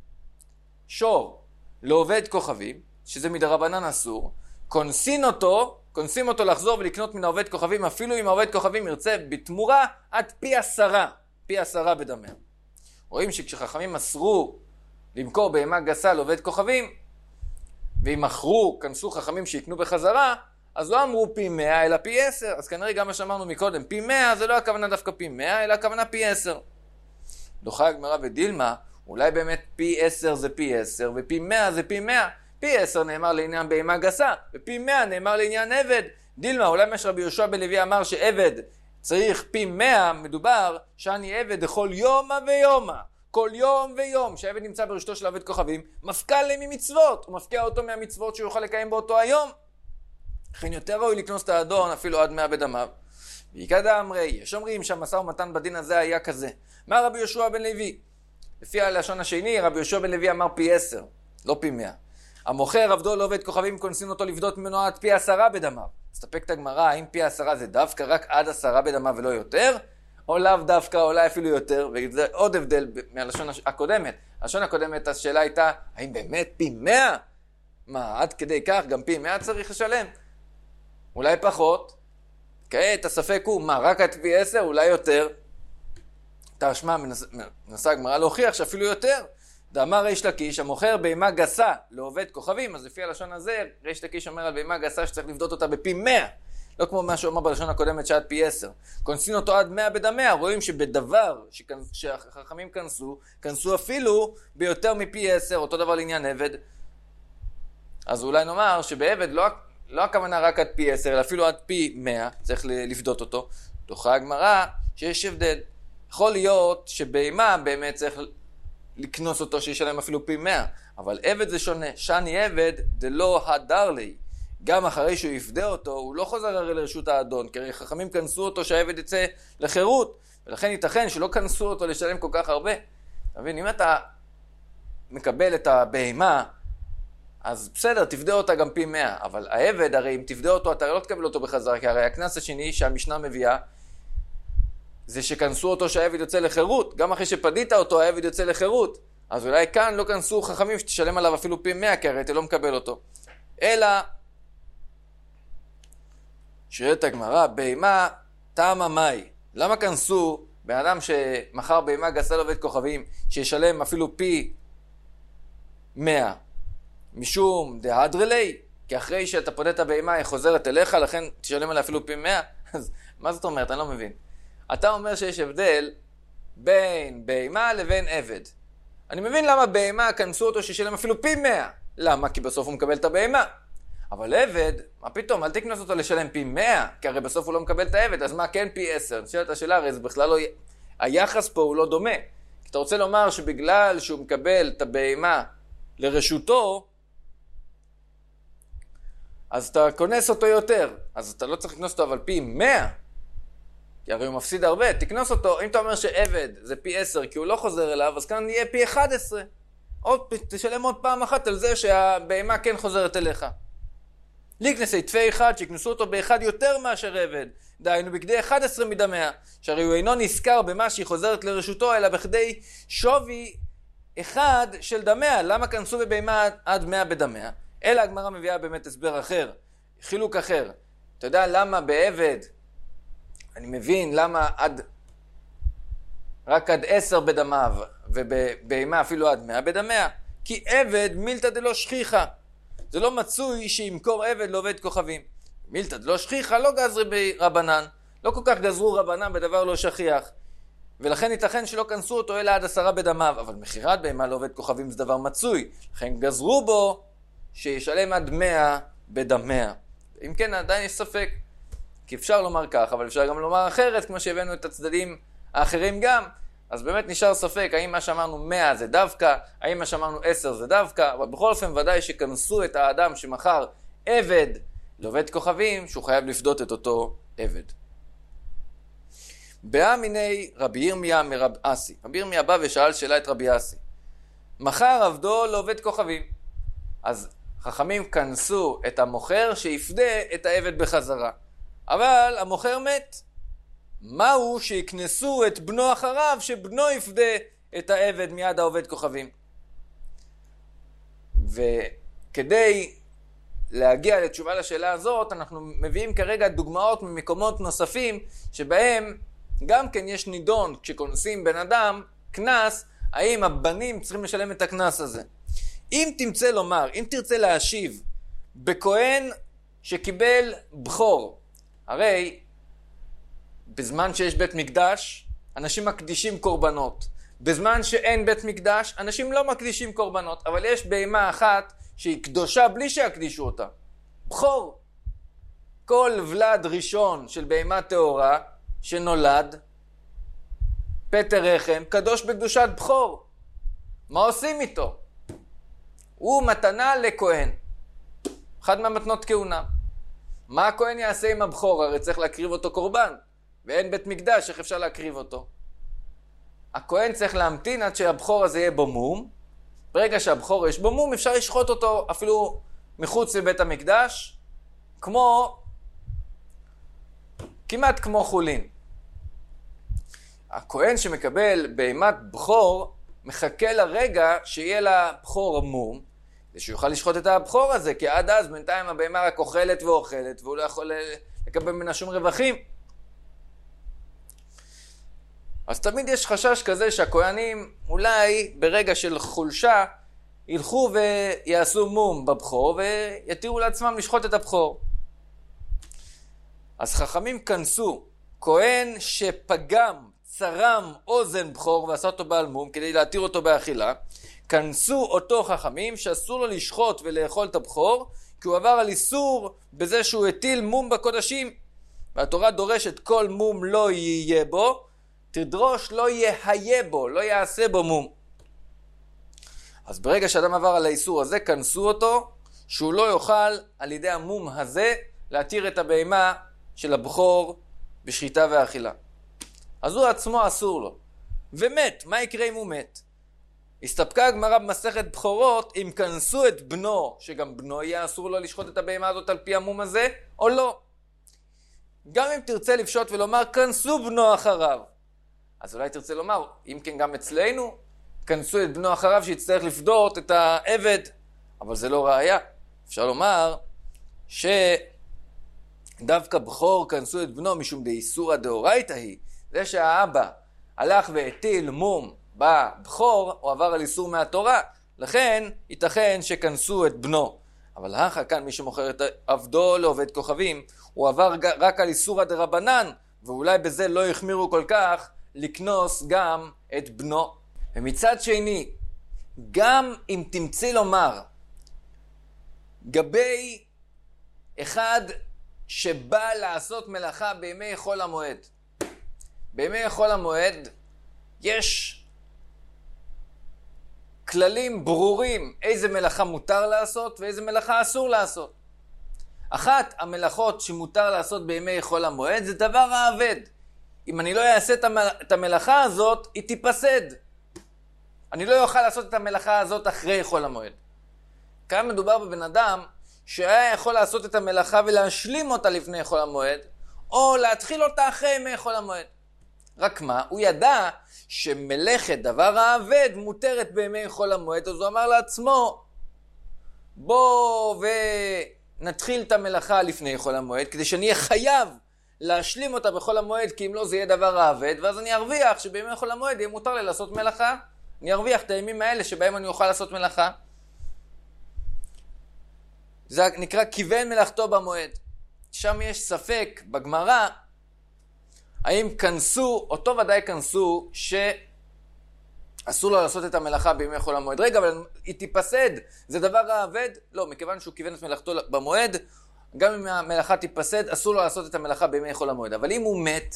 שור, לעובד כוכבים, שזה מדרבנן אסור, כונסים אותו לחזור ולקנות מן העובד כוכבים, אפילו אם העובד כוכבים ירצה בתמורה עד פי 10 בדמיה. רואים שכשחכמים אסרו למכור בהמה גסה לעובד כוכבים, ואם מכרו, כנסו חכמים שיקנו בחזרה, אז לא אמרו פי 100 אלא פי 10. אז כנראה גם מה שאמרנו מקודם, פי 100 זה לא הכוונה דווקא פי 100, אלא הכוונה פי 10. דוחה הגמרא ודילמה, אולי באמת פי 10 זה פי 10, ופי 100 זה פי 100. פי 10 נאמר לעניין בהמה גסה, ופי 100 נאמר לעניין עבד. דילמה, אולי מה שרבי יהושע בן לוי אמר שעבד צריך פי 100, מדובר שאני עבד לכל יומה ויומה. כל יום ויום שהעבד נמצא ברשתו של עובד כוכבים, מפקע להם ממצוות, הוא מפקיע אותו מהמצוות שהוא יוכל לקיים באותו היום. לכן יותר ראוי לקנוס את האדון אפילו עד 100 בדמיו. ויקד אמרי, יש אומרים שהמשא ומתן בדין הזה היה כזה. מה רבי יהושע בן לוי? לפי הלשון השני, רבי יהושע בן לוי אמר פי 10, לא פי 100. המוכר עבדו לעובד כוכבים, כונסים אותו לבדות ממנו עד פי 10 בדמיו. מסתפק את הגמרא, האם פי 10 זה דווקא רק עד 10 בדמיו ולא יותר? או לאו דווקא, אולי אפילו יותר, וזה עוד הבדל מהלשון הקודמת. הלשון הקודמת, השאלה הייתה, האם באמת פי 100? מה, עד כדי כך גם פי 100 צריך לשלם? אולי פחות. כעת הספק הוא, מה, רק עד פי 10? אולי יותר. תשמע, מנסה הגמרא להוכיח שאפילו יותר. דאמר ריש לקיש, המוכר בהמה גסה לעובד כוכבים, אז לפי הלשון הזה, ריש לקיש אומר על בהמה גסה שצריך לבדות אותה בפי 100. לא כמו מה שהוא אמר בלשון הקודמת שעד פי 10. כונסים אותו עד 100 בדמיה, רואים שבדבר שהחכמים כנסו אפילו ביותר מפי 10, אותו דבר לעניין עבד. אז אולי נאמר שבעבד לא הכוונה רק עד פי 10, אלא אפילו עד פי 100, צריך לפדות אותו. דוחה הגמרא שיש הבדל. יכול להיות שבהמה באמת צריך לקנוס אותו שישלם אפילו פי 100, אבל עבד זה שונה. שני עבד דלא הדר לי. גם אחרי שהוא יפדה אותו, הוא לא חוזר הרי לרשות האדון, כי הרי חכמים כנסו אותו שהעבד יצא לחירות, ולכן ייתכן שלא כנסו אותו לשלם כל כך הרבה. אתה מבין, אם אתה מקבל את הבהמה, אז בסדר, תפדה אותה גם פי 100, אבל העבד, הרי אם תפדה אותו, אתה לא תקבל אותו בחזרה, כי הרי הכנס השני שהמשנה מביאה, זה שכנסו אותו שהעבד יוצא לחירות, גם אחרי שפדית אותו, העבד יוצא לחירות. אז אולי כאן לא כנסו חכמים שתשלם עליו אפילו פי 100, כי הרי אתה לא מקבל אותו. אלא שואלת הגמרא, בהמה טעמה מאי. למה כנסו באדם שמחר בהמה גסה לעובד כוכבים שישלם אפילו פי 100? משום דהדרלי, כי אחרי שאתה פודה את הבהמה היא חוזרת אליך, לכן תשלם עליה אפילו פי 100? אז מה זאת אומרת? אני לא מבין. אתה אומר שיש הבדל בין בהמה לבין עבד. אני מבין למה בהמה כנסו אותו שישלם אפילו פי 100. למה? כי בסוף הוא מקבל את הבהמה. אבל עבד, מה פתאום? אל תכנס אותו לשלם פי 100, כי הרי בסוף הוא לא מקבל את העבד, אז מה כן פי 10? נשאלת השאלה, הרי זה בכלל לא... היחס פה הוא לא דומה. כי אתה רוצה לומר שבגלל שהוא מקבל את הבהמה לרשותו, אז אתה כונס אותו יותר. אז אתה לא צריך לקנוס אותו אבל פי 100, כי הרי הוא מפסיד הרבה. תכנוס אותו, אם אתה אומר שעבד זה פי 10 כי הוא לא חוזר אליו, אז כאן יהיה פי 11. תשלם עוד פעם אחת על זה שהבהמה כן חוזרת אליך. להיכנסי תפי אחד, שכנסו אותו באחד יותר מאשר עבד, דהיינו בכדי 11 מדמיה, שהרי הוא אינו נזכר במה שהיא חוזרת לרשותו, אלא בכדי שווי אחד של דמיה. למה כנסו בבהמה עד 100 בדמיה? אלא הגמרא מביאה באמת הסבר אחר, חילוק אחר. אתה יודע למה בעבד, אני מבין למה רק עד 10 בדמיו, ובבהמה אפילו עד 100 בדמיה, כי עבד מילתא דלא שכיחה. זה לא מצוי שימכור עבד לעובד כוכבים. מילתא דלא שכיחה לא גזרי ברבנן. לא כל כך גזרו רבנן בדבר לא שכיח. ולכן ייתכן שלא כנסו אותו אלא עד 10 בדמיו. אבל מכירת בהמה לעובד כוכבים זה דבר מצוי. לכן גזרו בו שישלם עד 100 בדמיה. אם כן עדיין יש ספק. כי אפשר לומר כך, אבל אפשר גם לומר אחרת, כמו שהבאנו את הצדדים האחרים גם. אז באמת נשאר ספק, האם מה שאמרנו 100 זה דווקא, האם מה שאמרנו 10 זה דווקא, אבל בכל אופן ודאי שכנסו את האדם שמחר עבד לעובד כוכבים, שהוא חייב לפדות את אותו עבד. באמיני רבי ירמיה מרב אסי. רבי ירמיה בא ושאל שאלה את רבי אסי. מחר עבדו לעובד כוכבים. אז חכמים כנסו את המוכר שיפדה את העבד בחזרה. אבל המוכר מת. מהו שיקנסו את בנו אחריו שבנו יפדה את העבד מיד העובד כוכבים? וכדי להגיע לתשובה לשאלה הזאת, אנחנו מביאים כרגע דוגמאות ממקומות נוספים שבהם גם כן יש נידון כשכונסים בן אדם כנס, האם הבנים צריכים לשלם את הכנס הזה. אם תרצה להשיב בכהן שקיבל בכור, הרי בזמן שיש בית מקדש אנשים מקדישים קורבנות, בזמן שאין בית מקדש אנשים לא מקדישים קורבנות, אבל יש בהמה אחת שהיא קדושה בלי שיקדישו אותה, בכור. כל ולד ראשון של בהמה טהורה שנולד, פטר רחם, קדוש בקדושת בכור. מה עושים איתו? הוא מתנה לכהן, אחד מהמתנות כהונה. מה הכהן יעשה עם הבכור? הרי צריך להקריב אותו קורבן, ואין בית מקדש, איך אפשר להקריב אותו? הכהן צריך להמתין עד שהבכור הזה יהיה בו מום. ברגע שהבכור יש בו מום, אפשר לשחוט אותו אפילו מחוץ לבית המקדש, כמעט כמו חולין. הכהן שמקבל בהמת בכור מחכה לרגע שיהיה לה בכור מום, כדי שהוא יוכל לשחוט את הבכור הזה, כי עד אז בינתיים הבהמה רק אוכלת ואוכלת, והוא לא יכול לקבל ממנה שום רווחים. אז תמיד יש חשש כזה שהכהנים אולי ברגע של חולשה ילכו ויעשו מום בבכור ויתירו לעצמם לשחוט את הבכור. אז חכמים כנסו כהן שפגם, צרם אוזן בכור ועשה אותו בעל מום כדי להתיר אותו באכילה, כנסו אותו חכמים שאסור לו לשחוט ולאכול את הבכור, כי הוא עבר על איסור בזה שהוא הטיל מום בקודשים, והתורה דורשת כל מום לא יהיה בו, תדרוש לא יהיה בו, לא יעשה בו מום. אז ברגע שאדם עבר על האיסור הזה, כנסו אותו שהוא לא יוכל על ידי המום הזה להתיר את הבהמה של הבכור בשחיטה ואכילה. אז הוא עצמו אסור לו. ומת, מה יקרה אם הוא מת? הסתפקה הגמרא במסכת בכורות אם כנסו את בנו, שגם בנו יהיה אסור לו לשחוט את הבהמה הזאת על פי המום הזה, או לא. גם אם תרצה לפשוט ולומר כנסו בנו אחריו, אז אולי תרצה לומר, אם כן גם אצלנו, כנסו את בנו אחריו שיצטרך לפדות את העבד, אבל זה לא ראיה. אפשר לומר שדווקא בכור כנסו את בנו משום דאיסורא דאורייתא היא, זה שהאבא הלך והטיל מום בבכור, הוא עבר על איסור מהתורה, לכן ייתכן שכנסו את בנו. אבל האחר כאן מי שמוכר את עבדו לעובד כוכבים, הוא עבר רק על איסורא דרבנן, ואולי בזה לא יחמירו כל כך לקנוס גם את בנו. ומצד שני, גם אם תמצא לומר גבי אחד שבא לעשות מלאכה בימי חול המועד, בימי חול המועד יש כללים ברורים איזה מלאכה מותר לעשות ואיזה מלאכה אסור לעשות. אחת המלאכות שמותר לעשות בימי חול המועד זה דבר האבד. אם אני לא אעשה את המלאכה הזאת, היא תיפסד. אני לא אוכל לעשות את המלאכה הזאת אחרי חול המועד. כאן מדובר בבן אדם שהיה יכול לעשות את המלאכה ולהשלים אותה לפני חול המועד, או להתחיל אותה אחרי ימי חול המועד. רק מה? הוא ידע שמלאכת דבר האבד מותרת בימי חול המועד, אז הוא אמר לעצמו, בוא ונתחיל את המלאכה לפני חול המועד, כדי שאני אהיה חייב להשלים אותה בחול המועד, כי אם לא זה יהיה דבר האבד, ואז אני ארוויח שבימי חול המועד יהיה מותר לי לעשות מלאכה. אני ארוויח את הימים האלה שבהם אני אוכל לעשות מלאכה. זה נקרא כיוון מלאכתו במועד. שם יש ספק בגמרא, האם כנסו, אותו ודאי כנסו, שאסור לו לעשות את המלאכה בימי חול המועד. רגע, אבל היא תיפסד, זה דבר האבד? לא, מכיוון שהוא כיוון את מלאכתו במועד, גם אם המלאכה תיפסד, אסור לו לעשות את המלאכה בימי חול המועד. אבל אם הוא מת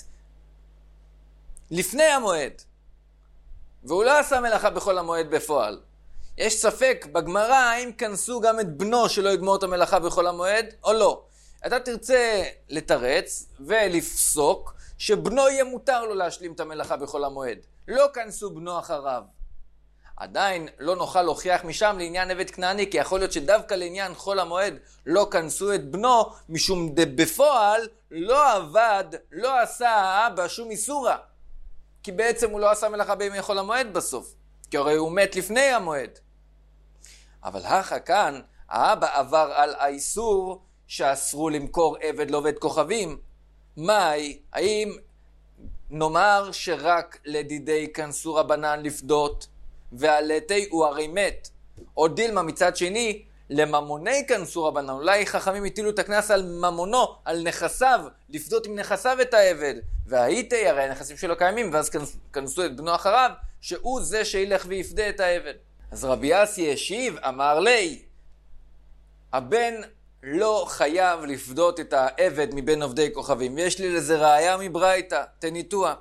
לפני המועד, והוא לא עשה מלאכה בחול המועד בפועל, יש ספק בגמרא האם כנסו גם את בנו שלא יגמור את המלאכה בחול המועד או לא. אתה תרצה לתרץ ולפסוק שבנו יהיה מותר לו להשלים את המלאכה בחול המועד. לא כנסו בנו אחריו. עדיין לא נוכל להוכיח משם לעניין עבד כנעני, כי יכול להיות שדווקא לעניין חול המועד לא כנסו את בנו, משום בפועל לא עבד, לא עשה האבא שום איסורה. כי בעצם הוא לא עשה מלאכה בימי חול המועד בסוף, כי הרי הוא מת לפני המועד. אבל הכה כאן, האבא עבר על האיסור שאסרו למכור עבד לעובד כוכבים. מהי? האם נאמר שרק לדידי כנסו רבנן לפדות, והלתי הוא הרי מת, או דילמה מצד שני, לממוני כנסו רבנן, אולי חכמים הטילו את הקנס על ממונו, על נכסיו, לפדות עם נכסיו את העבד, והייתי הרי הנכסים שלו קיימים, ואז כנסו את בנו אחריו, שהוא זה שילך ויפדה את העבד. אז רבי יאסי השיב, אמר לי, הבן לא חייב לפדות את העבד מבין עובדי כוכבים, ויש לי לזה ראיה מברייתא, תניתוה.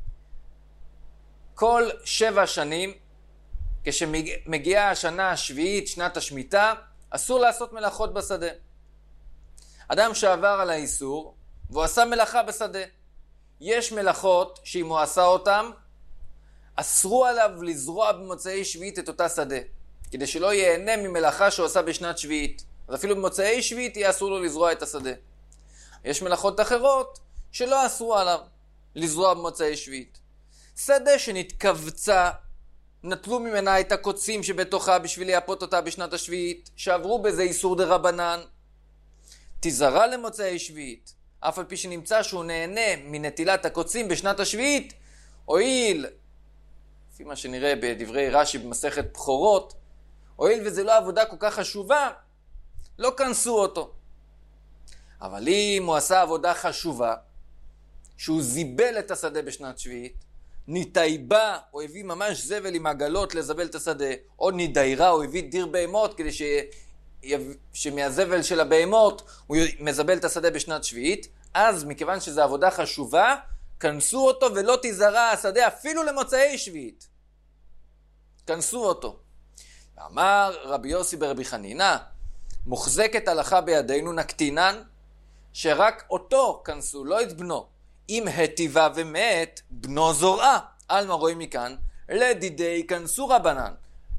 כל 7 שנים, כשמגיעה השנה השביעית, שנת השמיטה, אסור לעשות מלאכות בשדה. אדם שעבר על האיסור, והוא עשה מלאכה בשדה. יש מלאכות שאם הוא עשה אותם, אסרו עליו לזרוע במוצאי שביעית את אותה שדה, כדי שלא ייהנה ממלאכה שהוא עשה בשנת שביעית. אז אפילו במוצאי שביעית יהיה אסור לו לזרוע את השדה. יש מלאכות אחרות שלא אסרו עליו לזרוע במוצאי שביעית. שדה שנתכווצה, נטלו ממנה את הקוצים שבתוכה בשביל להפות אותה בשנת השביעית, שעברו בזה איסור דרבנן, תזרע למוצאי שביעית, אף על פי שנמצא שהוא נהנה מנטילת הקוצים בשנת השביעית, הואיל, לפי מה שנראה בדברי רש"י במסכת בכורות, הואיל וזה לא עבודה כל כך חשובה, לא כנסו אותו. אבל אם הוא עשה עבודה חשובה, שהוא זיבל את השדה בשנת שביעית, ניטייבה, הוא הביא ממש זבל עם עגלות לזבל את השדה, או נידיירה, הוא הביא דיר בהמות כדי שמהזבל של הבהמות הוא מזבל את השדה בשנת שביעית, אז מכיוון שזו עבודה חשובה, כנסו אותו ולא תזרע השדה אפילו למוצאי שביעית. כנסו אותו. אמר רבי יוסי ברבי חנינא, מוחזקת הלכה בידינו נקטינן, שרק אותו כנסו, לא את בנו. אם הטיבה ומת, בנו זורעה. על מה רואים מכאן? לדידי כנסו רבנן.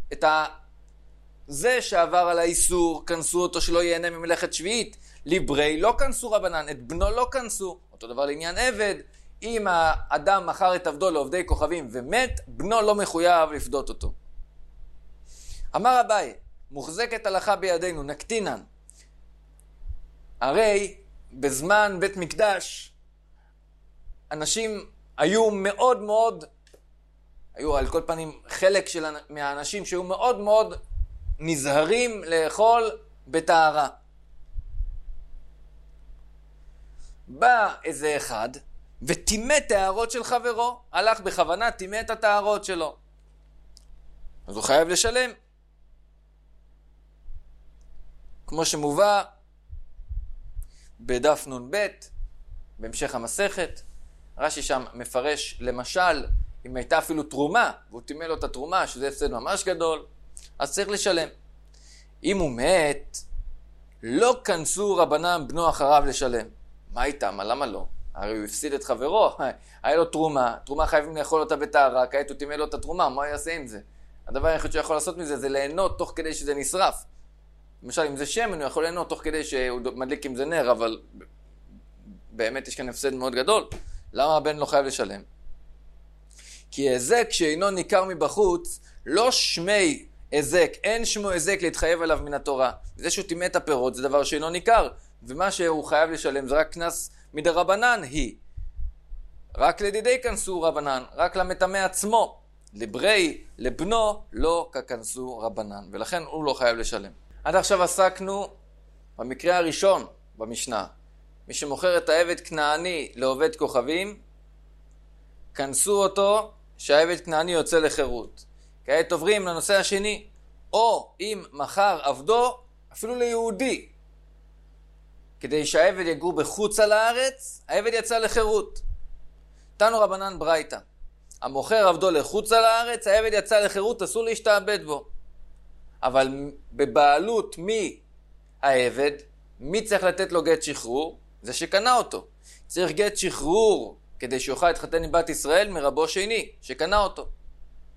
זה שעבר על האיסור, כנסו אותו שלא ייהנה ממלאכת שביעית. ליברי לא כנסו רבנן, את בנו לא כנסו. אותו דבר לעניין עבד. אם האדם מכר את עבדו לעובדי כוכבים ומת, בנו לא מחויב לפדות אותו. אמר אביי, מוחזקת הלכה בידינו, נקטינן. הרי בזמן בית מקדש, אנשים היו מאוד מאוד, היו על כל פנים חלק מהאנשים שהיו מאוד מאוד נזהרים לאכול בטהרה. בא איזה אחד וטימא טהרות של חברו, הלך בכוונה, טימא את הטהרות שלו. אז הוא חייב לשלם. כמו שמובא בדף נ"ב, בהמשך המסכת, רש"י שם מפרש, למשל, אם הייתה אפילו תרומה, והוא טימא לו את התרומה, שזה הפסד ממש גדול, אז צריך לשלם. אם הוא מת, לא כנסו רבנן בנו אחריו לשלם. מה איתם? למה לא? הרי הוא הפסיד את חברו, היה לו תרומה, תרומה חייבים לאכול אותה בטהרה, כעת הוא טימא לו את התרומה, מה הוא יעשה עם זה? הדבר היחיד שהוא יכול לעשות מזה זה ליהנות תוך כדי שזה נשרף. למשל, אם זה שמן, הוא יכול ליהנות תוך כדי שהוא מדליק עם זה נר, אבל באמת יש כאן הפסד מאוד גדול. למה הבן לא חייב לשלם? כי הזק שאינו ניכר מבחוץ, לא שמי הזק, אין שמו הזק להתחייב עליו מן התורה. זה שהוא טימא את הפירות זה דבר שאינו ניכר, ומה שהוא חייב לשלם זה רק קנס מדרבנן היא. רק לדידי כנסו רבנן, רק למטמא עצמו. לברי, לבנו, לא ככנסו רבנן, ולכן הוא לא חייב לשלם. עד עכשיו עסקנו במקרה הראשון במשנה. מי שמוכר את העבד כנעני לעובד כוכבים, כנסו אותו שהעבד כנעני יוצא לחירות. כעת עוברים לנושא השני, או אם מכר עבדו אפילו ליהודי, כדי שהעבד יגור בחוץ על הארץ, העבד יצא לחירות. תנו רבנן ברייתא, המוכר עבדו לחוץ על הארץ, העבד יצא לחירות, אסור להשתעבד בו. אבל בבעלות מי העבד, מי צריך לתת לו גט שחרור? זה שקנה אותו. צריך גט שחרור כדי שיוכל להתחתן עם בת ישראל מרבו שני, שקנה אותו.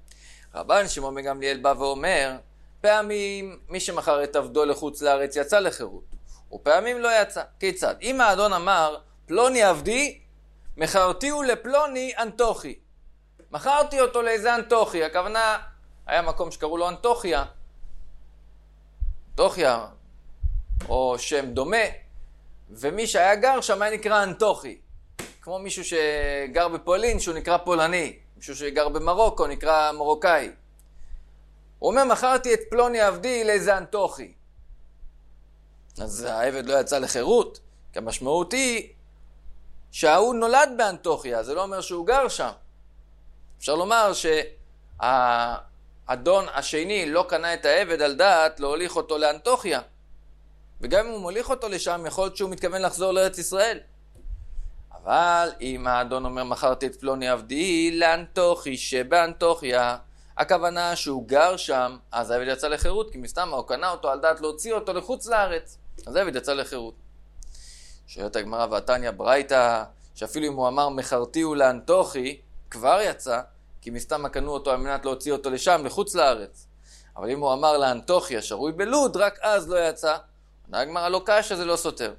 רבן שמעון בן גמליאל בא ואומר, פעמים מי שמכר את עבדו לחוץ לארץ יצא לחירות, ופעמים לא יצא. כיצד? אם האדון אמר, פלוני עבדי, מכרתיהו לפלוני אנטוכי. מכרתי אותו לאיזה אנטוכי, הכוונה, היה מקום שקראו לו אנטוכיה, אנטוכיה, או שם דומה, ומי שהיה גר שם היה נקרא אנטוכי. כמו מישהו שגר בפולין שהוא נקרא פולני, מישהו שגר במרוקו נקרא מרוקאי. הוא אומר, מכרתי את פלוני עבדי לאיזה אנטוכי. אז העבד לא יצא לחירות, כי המשמעות היא שההוא נולד באנטוכיה, זה לא אומר שהוא גר שם. אפשר לומר שהאדון השני לא קנה את העבד על דעת להוליך אותו לאנטוכיה. וגם אם הוא מוליך אותו לשם, יכול להיות שהוא מתכוון לחזור לארץ ישראל. אבל אם האדון אומר, מכרתי את פלוני עבדי לאנטוכי שבאנטוכיה, הכוונה שהוא גר שם, אז העבד יצא לחירות, כי מסתם הוא קנה אותו על דעת להוציא אותו לחוץ לארץ. אז העבד יצא לחירות. שואלת הגמרא והתניא ברייתא, שאפילו אם הוא אמר מכרתיהו לאנטוכי, כבר יצא, כי מסתם קנו אותו על מנת להוציא אותו לשם, לחוץ לארץ. אבל אם הוא אמר לאנטוכיה, שרוי בלוד, רק אז לא יצא. הגמרא לא קשה, זה לא סותר.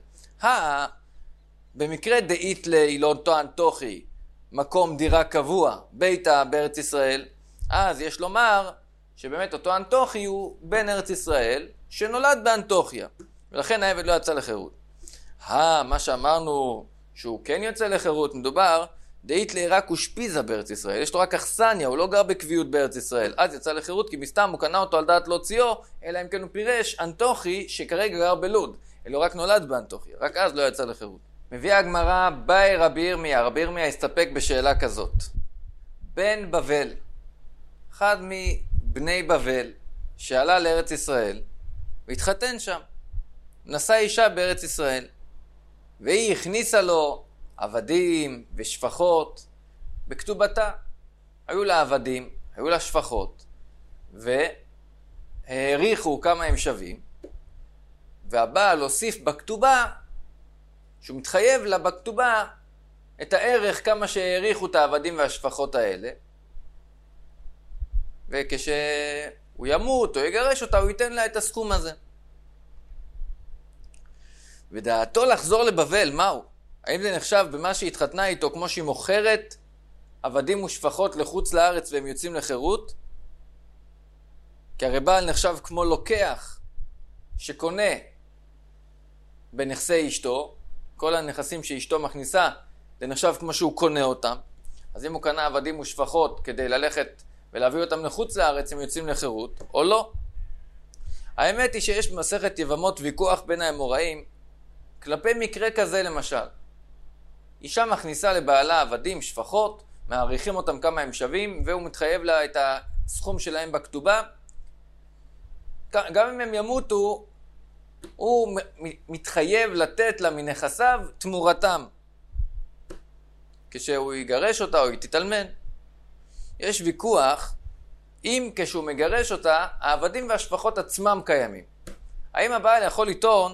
במקרה דאית לאותו אנטוכי, מקום דירה קבוע, ביתה בארץ ישראל, אז יש לומר שבאמת אותו אנטוכי הוא בן ארץ ישראל, שנולד באנטוכיה, ולכן העבד לא יצא לחירות. מה שאמרנו שהוא כן יוצא לחירות, מדובר דאית רק אושפיזה בארץ ישראל, יש לו רק אכסניה, הוא לא גר בקביעות בארץ ישראל, אז יצא לחירות כי מסתם הוא קנה אותו על דעת להוציאו, אלא אם כן הוא פירש אנטוכי שכרגע גר בלוד, אלא רק נולד באנטוכיה, רק אז לא יצא לחירות. מביאה הגמרא, באי רבי ירמיה, רבי ירמיה הסתפק בשאלה כזאת. בן בבל, אחד מבני בבל, שעלה לארץ ישראל, והתחתן שם, נשא אישה בארץ ישראל, והיא הכניסה לו עבדים ושפחות בכתובתה. היו לה עבדים, היו לה שפחות, והעריכו כמה הם שווים, והבעל הוסיף בכתובה, שהוא מתחייב לה בכתובה את הערך כמה שהעריכו את העבדים והשפחות האלה, וכשהוא ימות או יגרש אותה, הוא ייתן לה את הסכום הזה. ודעתו לחזור לבבל, מהו? האם זה נחשב במה שהיא התחתנה איתו כמו שהיא מוכרת עבדים ושפחות לחוץ לארץ והם יוצאים לחירות? כי הרי בעל נחשב כמו לוקח שקונה בנכסי אשתו, כל הנכסים שאשתו מכניסה, זה נחשב כמו שהוא קונה אותם. אז אם הוא קנה עבדים ושפחות כדי ללכת ולהביא אותם לחוץ לארץ, הם יוצאים לחירות, או לא. האמת היא שיש במסכת יבמות ויכוח בין האמוראים, כלפי מקרה כזה למשל. אישה מכניסה לבעלה עבדים, שפחות, מעריכים אותם כמה הם שווים, והוא מתחייב לה את הסכום שלהם בכתובה. גם אם הם ימותו, הוא מתחייב לתת לה מנכסיו תמורתם. כשהוא יגרש אותה או היא תתאלמן. יש ויכוח אם כשהוא מגרש אותה, העבדים והשפחות עצמם קיימים. האם הבעל יכול לטעון,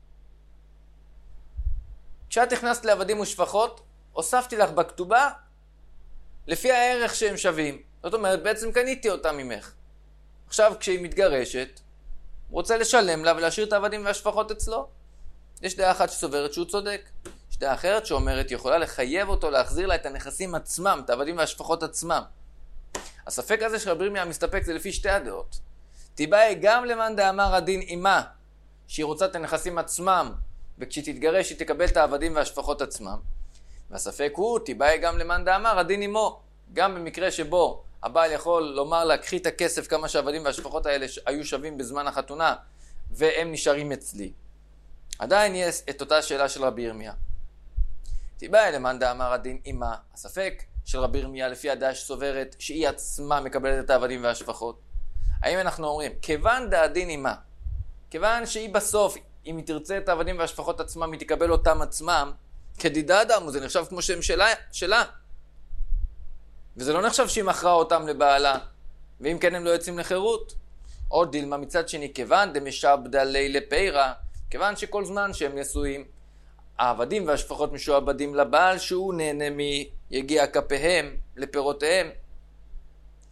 כשאת הכנסת לעבדים ושפחות, הוספתי לך בכתובה לפי הערך שהם שווים. זאת אומרת, בעצם קניתי אותם ממך. עכשיו כשהיא מתגרשת, הוא רוצה לשלם לה ולהשאיר את העבדים והשפחות אצלו. יש דעה אחת שסוברת שהוא צודק. יש דעה אחרת שאומרת, יכולה לחייב אותו להחזיר לה את הנכסים עצמם, את העבדים והשפחות עצמם. הספק הזה של רבי ירמיה מסתפק זה לפי שתי הדעות. תיבאי גם למאן דאמר הדין אימה, שהיא רוצה את הנכסים עצמם, וכשהיא תתגרש היא תקבל את העבדים והשפחות עצמם. והספק הוא, תיבאי גם למאן דאמר הדין אימו, גם במקרה שבו הבעל יכול לומר לה, קחי את הכסף כמה שהעבדים והשפחות האלה היו שווים בזמן החתונה, והם נשארים אצלי. עדיין יש את אותה שאלה של רבי ירמיה. תיבאי למאן דאמר הדין אימה, הספק של רבי ירמיה לפי הדעה שסוברת שהיא עצמה מקבלת את העבדים והשפחות. האם אנחנו אומרים, כיוון דהדין אימה, כיוון שהיא בסוף, אם היא תרצה את העבדים והשפחות עצמם, היא תקבל אותם עצמם, כדידה אדם, זה נחשב כמו שם שלה. וזה לא נחשב שהיא מכרה אותם לבעלה, ואם כן הם לא יוצאים לחירות. עוד דילמה מצד שני, כיוון דמשעבדה לילה פירה, כיוון שכל זמן שהם נשואים, העבדים והשפחות משועבדים לבעל שהוא נהנה מיגיע כפיהם לפירותיהם.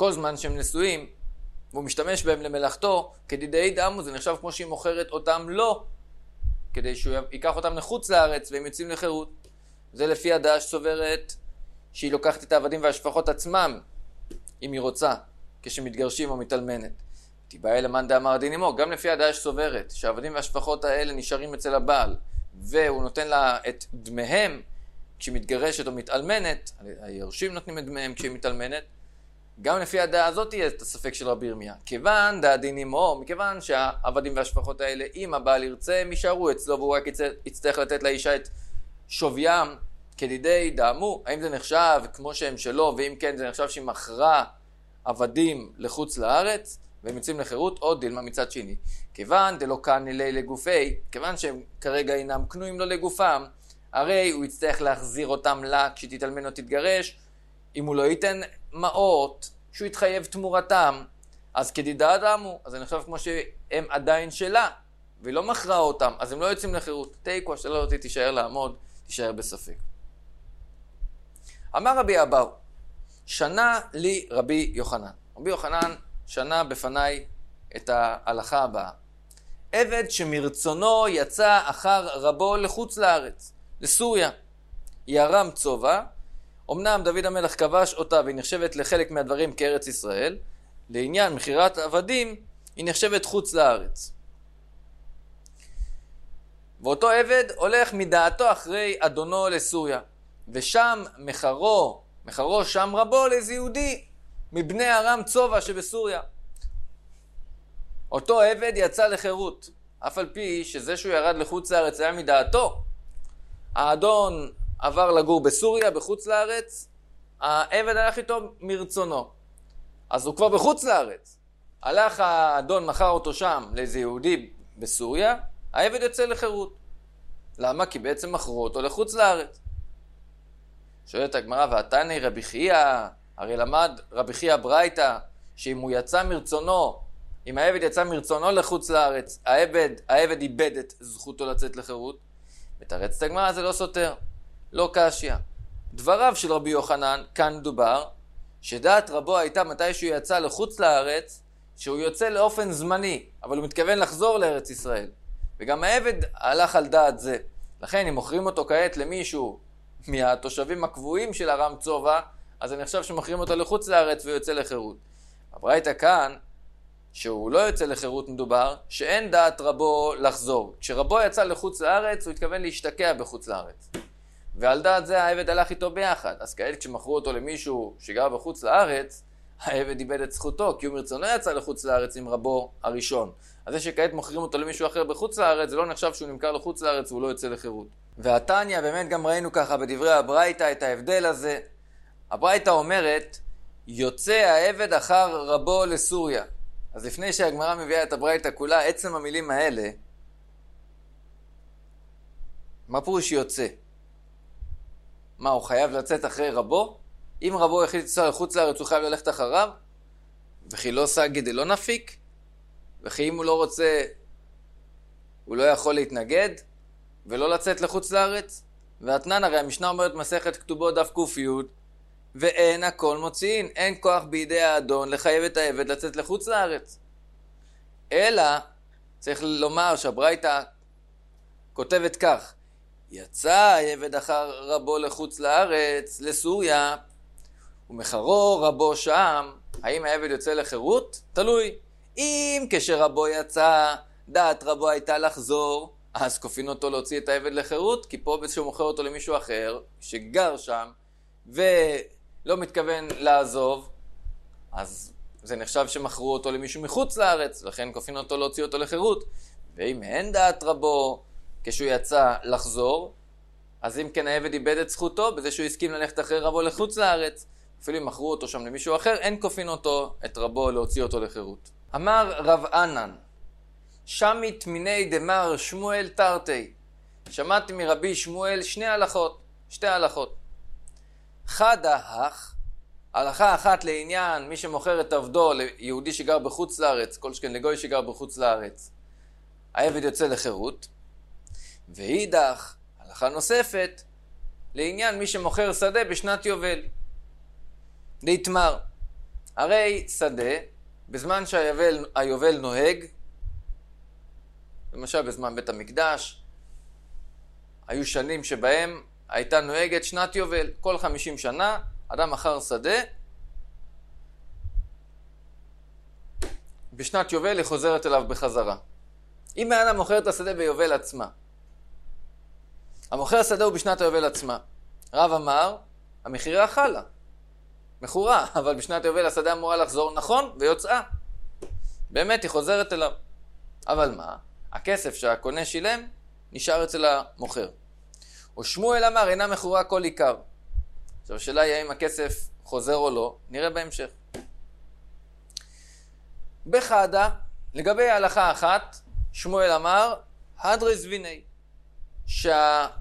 כל זמן שהם נשואים, והוא משתמש בהם למלאכתו, כדידי דמו, זה נחשב כמו שהיא מוכרת אותם לא, כדי שהוא ייקח אותם לחוץ לארץ והם יוצאים לחירות. זה לפי הדעה שסוברת שהיא לוקחת את העבדים והשפחות עצמם, אם היא רוצה, כשמתגרשים או מתאלמנת. תיבאי למאן דאמר דין עמו, גם לפי הדעה שסוברת שהעבדים והשפחות האלה נשארים אצל הבעל, והוא נותן לה את דמיהם כשהיא מתגרשת או מתאלמנת, היורשים נותנים את דמיהם כשהיא מתאלמנת, גם לפי הדעה הזאת יהיה את הספק של רבי ירמיה. כיוון דעה דין עמו, מכיוון שהעבדים והשפחות האלה, אם הבעל ירצה, הם יישארו אצלו, והוא רק יצטרך לתת לאישה את שוויים כדידי דאמו. האם זה נחשב כמו שהם שלו, ואם כן זה נחשב שהיא מכרה עבדים לחוץ לארץ, והם יוצאים לחירות, או דילמה מצד שני. כיוון דלא כאן אלי לגופי, כיוון שהם כרגע אינם קנויים לו לגופם, הרי הוא יצטרך להחזיר אותם לה כשתתאלמן או תתגרש. אם הוא לא ייתן מעות שהוא יתחייב תמורתם, אז כדידה דמו, אז זה נחשב כמו שהם עדיין שלה, ולא מכרה אותם, אז הם לא יוצאים לחירות. תיקו, השאלה אותי תישאר לעמוד, תישאר בספק. אמר רבי אבאו, שנה לי רבי יוחנן. רבי יוחנן שנה בפניי את ההלכה הבאה. עבד שמרצונו יצא אחר רבו לחוץ לארץ, לסוריה. היא ארם צובה, אמנם דוד המלך כבש אותה והיא נחשבת לחלק מהדברים כארץ ישראל, לעניין מחירת עבדים היא נחשבת חוץ לארץ. ואותו עבד הולך מדעתו אחרי אדונו לסוריה, ושם מחרו שם רבו לאיזה יהודי מבני ארם צובה שבסוריה. אותו עבד יצא לחירות, אף על פי שזה שהוא ירד לחוץ לארץ היה מדעתו. האדון עבר לגור בסוריה, בחוץ לארץ, העבד הלך איתו מרצונו. אז הוא כבר בחוץ לארץ. הלך האדון, מכר אותו שם לאיזה יהודי בסוריה, העבד יוצא לחירות. למה? כי בעצם מכרו אותו לחוץ לארץ. שואלת הגמרא, והתניא רבי חייא, הרי למד רבי חייא ברייתא, שאם הוא יצא מרצונו, אם העבד יצא מרצונו לחוץ לארץ, העבד איבד את זכותו לצאת לחירות. מתרצת הגמרא, זה לא סותר. לא קשיא. דבריו של רבי יוחנן, כאן דובר, שדעת רבו הייתה מתי שהוא יצא לחוץ לארץ, שהוא יוצא לאופן זמני, אבל הוא מתכוון לחזור לארץ ישראל. וגם העבד הלך על דעת זה. לכן אם מוכרים אותו כעת למישהו מהתושבים הקבועים של ארם צובה, אז אני חושב שמוכרים אותו לחוץ לארץ ויוצא לחירות. הברייתא כאן, שהוא לא יוצא לחירות מדובר, שאין דעת רבו לחזור. כשרבו יצא לחוץ לארץ, הוא התכוון להשתקע בחוץ לארץ. ועל דעת זה העבד הלך איתו ביחד. אז כעת כשמכרו אותו למישהו שגר בחוץ לארץ, העבד איבד את זכותו, כי הוא מרצונו יצא לחוץ לארץ עם רבו הראשון. אז זה שכעת מוכרים אותו למישהו אחר בחוץ לארץ, זה לא נחשב שהוא נמכר לחוץ לארץ והוא לא יוצא לחירות. והתניא, באמת גם ראינו ככה בדברי הברייתא את ההבדל הזה. הברייתא אומרת, יוצא העבד אחר רבו לסוריה. אז לפני שהגמרא מביאה את הברייתא כולה, עצם המילים האלה, מה פירוש יוצא? מה, הוא חייב לצאת אחרי רבו? אם רבו החליט לנסוע לחוץ לארץ, הוא חייב ללכת אחריו? וכי לא סגי דלא נפיק? וכי אם הוא לא רוצה, הוא לא יכול להתנגד ולא לצאת לחוץ לארץ? והתנן, הרי המשנה אומרת מסכת כתובות דף ק"י, ואין הכל מוציאין, אין כוח בידי האדון לחייב את העבד לצאת לחוץ לארץ. אלא, צריך לומר שהברייתא כותבת כך, יצא העבד אחר רבו לחוץ לארץ, לסוריה, ומחרו רבו שם. האם העבד יוצא לחירות? תלוי. אם כשרבו יצא, דעת רבו הייתה לחזור, אז כופין אותו להוציא את העבד לחירות, כי פה שהוא מוכר אותו למישהו אחר, שגר שם, ולא מתכוון לעזוב, אז זה נחשב שמכרו אותו למישהו מחוץ לארץ, לכן כופין אותו להוציא אותו לחירות. ואם אין דעת רבו, כשהוא יצא לחזור, אז אם כן העבד איבד את זכותו, בזה שהוא הסכים ללכת אחרי רבו לחוץ לארץ, אפילו אם מכרו אותו שם למישהו אחר, אין כופין אותו, את רבו, להוציא אותו לחירות. אמר רב ענן, שמית מיני דמר שמואל תרתי. שמעתי מרבי שמואל שתי הלכות. חדה הך, הלכה אחת לעניין מי שמוכר את עבדו ליהודי שגר בחוץ לארץ, כל שכן לגוי שגר בחוץ לארץ, העבד יוצא לחירות. ואידך, הלכה נוספת, לעניין מי שמוכר שדה בשנת יובל. להתמר. הרי שדה, בזמן שהיובל נוהג, למשל בזמן בית המקדש, היו שנים שבהם הייתה נוהגת שנת יובל. כל 50 שנה, אדם מכר שדה, בשנת יובל היא חוזרת אליו בחזרה. אם האדם מוכר את השדה ביובל עצמה, המוכר השדה הוא בשנת היובל עצמה. רב אמר, המחירה חלה, מכורה, אבל בשנת יובל השדה אמורה לחזור, נכון, ויוצאה. באמת היא חוזרת אליו. אבל מה? הכסף שהקונה שילם נשאר אצל המוכר. ושמואל אמר, אינה מכורה כל עיקר. עכשיו השאלה היא האם הכסף חוזר או לא, נראה בהמשך. בחדה, לגבי ההלכה אחת, שמואל אמר, הדרס ויני, שהקונה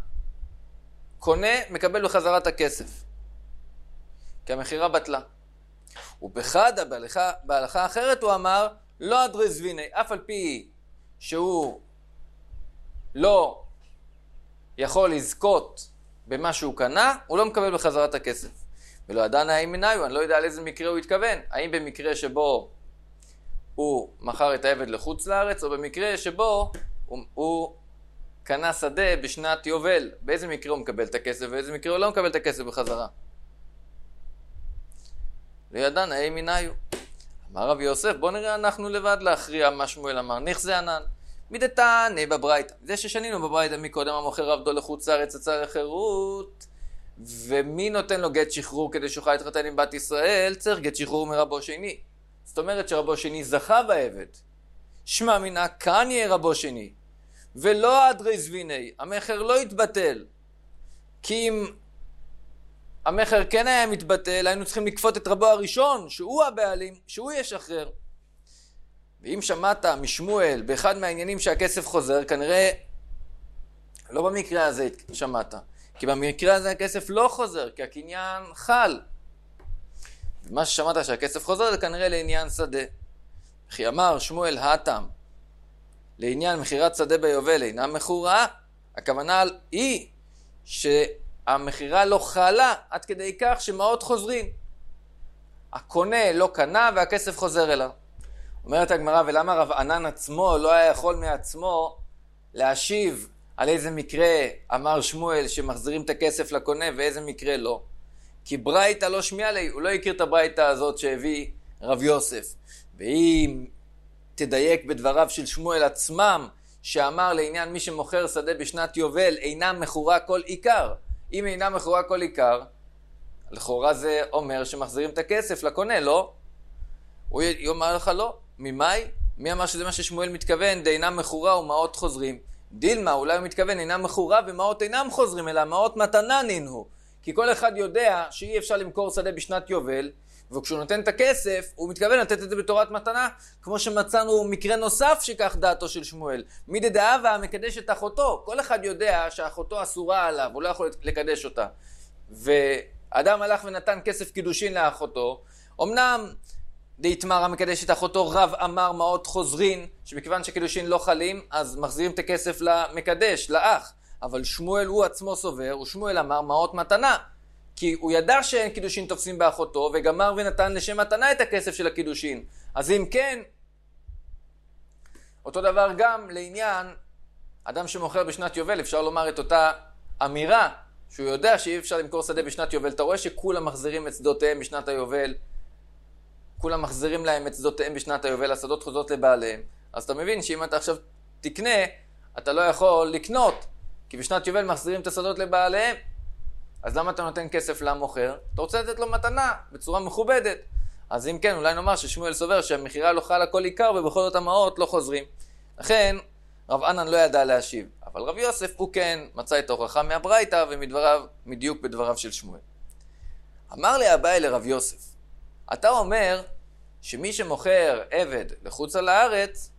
מקבל בחזרה את הכסף, כי המחירה בטלה. ובחדה, בהלכה אחרת הוא אמר, לא הדרס ויני, אף על פי שהוא לא יכול לזכות במה שהוא קנה, הוא לא מקבל בחזרה את הכסף. ולא ידענה האם מניו, אני לא יודע על איזה מקרה הוא התכוון. האם במקרה שבו הוא מכר את העבד לחוץ לארץ, או במקרה שבו הוא קנה שדה בשנת יובל. באיזה מקרה הוא מקבל את הכסף, ובאיזה מקרה הוא לא מקבל את הכסף בחזרה. לא ידענה האם מניו. אמר רב יוסף, בוא נראה אנחנו לבד להכריע מה שמואל אמר. נכזה ענן. מדתני בברייתא. זה ששנינו בברייתא מקודם המוכר עבדו לחוץ לארץ יצא לחירות. ומי נותן לו גט שחרור כדי שיוכל להתחתן עם בת ישראל? צריך גט שחרור מרבו שני. זאת אומרת שרבו שני זכה בעבד. שמע מינה כאן יהיה רבו שני. ולא אדרס ויני. המחר לא יתבטל. כי אם המחר כן היה מתבטל, היינו צריכים לקפות את רבו הראשון, שהוא הבעלים, שהוא ישחרר. ואם שמעת משמואל באחד מהעניינים שהכסף חוזר, כנראה לא במקרה הזה שמעת. כי במקרה הזה הכסף לא חוזר, כי הקניין חל. ומה ששמעת שהכסף חוזר זה כנראה לעניין שדה. וכי אמר שמואל האטם, לעניין מחירת שדה ביובל אינה מכורה, הכוונה היא שהמחירה לא חלה עד כדי כך שמאות חוזרים. הקונה לא קנה והכסף חוזר אליו. אומרת הגמרא, ולמה רב ענן עצמו לא היה יכול מעצמו להשיב על איזה מקרה אמר שמואל שמחזירים את הכסף לקונה ואיזה מקרה לא? כי ברייתא לא שמיע לי, הוא לא הכיר את הברייתא הזאת שהביא רב יוסף. ואם תדייק בדבריו של שמואל עצמם, שאמר לעניין מי שמוכר שדה בשנת יובל אינה מכורה כל עיקר. אם אינה מכורה כל עיקר, לכאורה זה אומר שמחזירים את הכסף לקונה, לא? הוא יאמר לך לא. ממאי? מי אמר שזה מה ששמואל מתכוון? דאינה מכורה ומעות חוזרים. דילמה, אולי הוא מתכוון אינה מכורה ומעות אינם חוזרים, אלא מעות מתנה נינו. כי כל אחד יודע שאי אפשר למכור שדה בשנת יובל, וכשהוא נותן את הכסף, הוא מתכוון לתת את זה בתורת מתנה, כמו שמצאנו מקרה נוסף שכך דעתו של שמואל. מי דדאבה מקדש את אחותו. כל אחד יודע שאחותו אסורה עליו, הוא לא יכול לקדש אותה. ואדם הלך ונתן כסף קידושין לאחותו, אמנם דאיתמר המקדש את אחותו רב אמר מעות חוזרין, שמכיוון שקידושין לא חלים, אז מחזירים את הכסף למקדש, לאח. אבל שמואל הוא עצמו סובר, ושמואל אמר מעות מתנה. כי הוא ידע שאין קידושין תופסים באחותו, וגמר ונתן לשם מתנה את הכסף של הקידושין. אז אם כן, אותו דבר גם לעניין אדם שמוכר בשנת יובל, אפשר לומר את אותה אמירה, שהוא יודע שאי אפשר למכור שדה בשנת יובל. אתה רואה שכולם מחזירים את שדותיהם בשנת היובל, כולם מחזירים להם את שדותיהם בשנת היובל, השדות חוזרות לבעליהם. אז אתה מבין שאם אתה עכשיו תקנה, אתה לא יכול לקנות, כי בשנת יובל מחזירים את השדות לבעליהם. אז למה אתה נותן כסף למוכר? אתה רוצה לתת לו מתנה בצורה מכובדת. אז אם כן, אולי נאמר ששמואל סובר שהמחירה לא חלה כל עיקר ובכל זאת המעות לא חוזרים. לכן, רב ענן לא ידע להשיב. אבל רב יוסף הוא כן מצא את ההוכחה מהברייתא ומדבריו, מדיוק בדבריו של שמואל. אמר לי אביי לרב יוסף, אתה אומר שמי שמוכר עבד לחוץ על הארץ,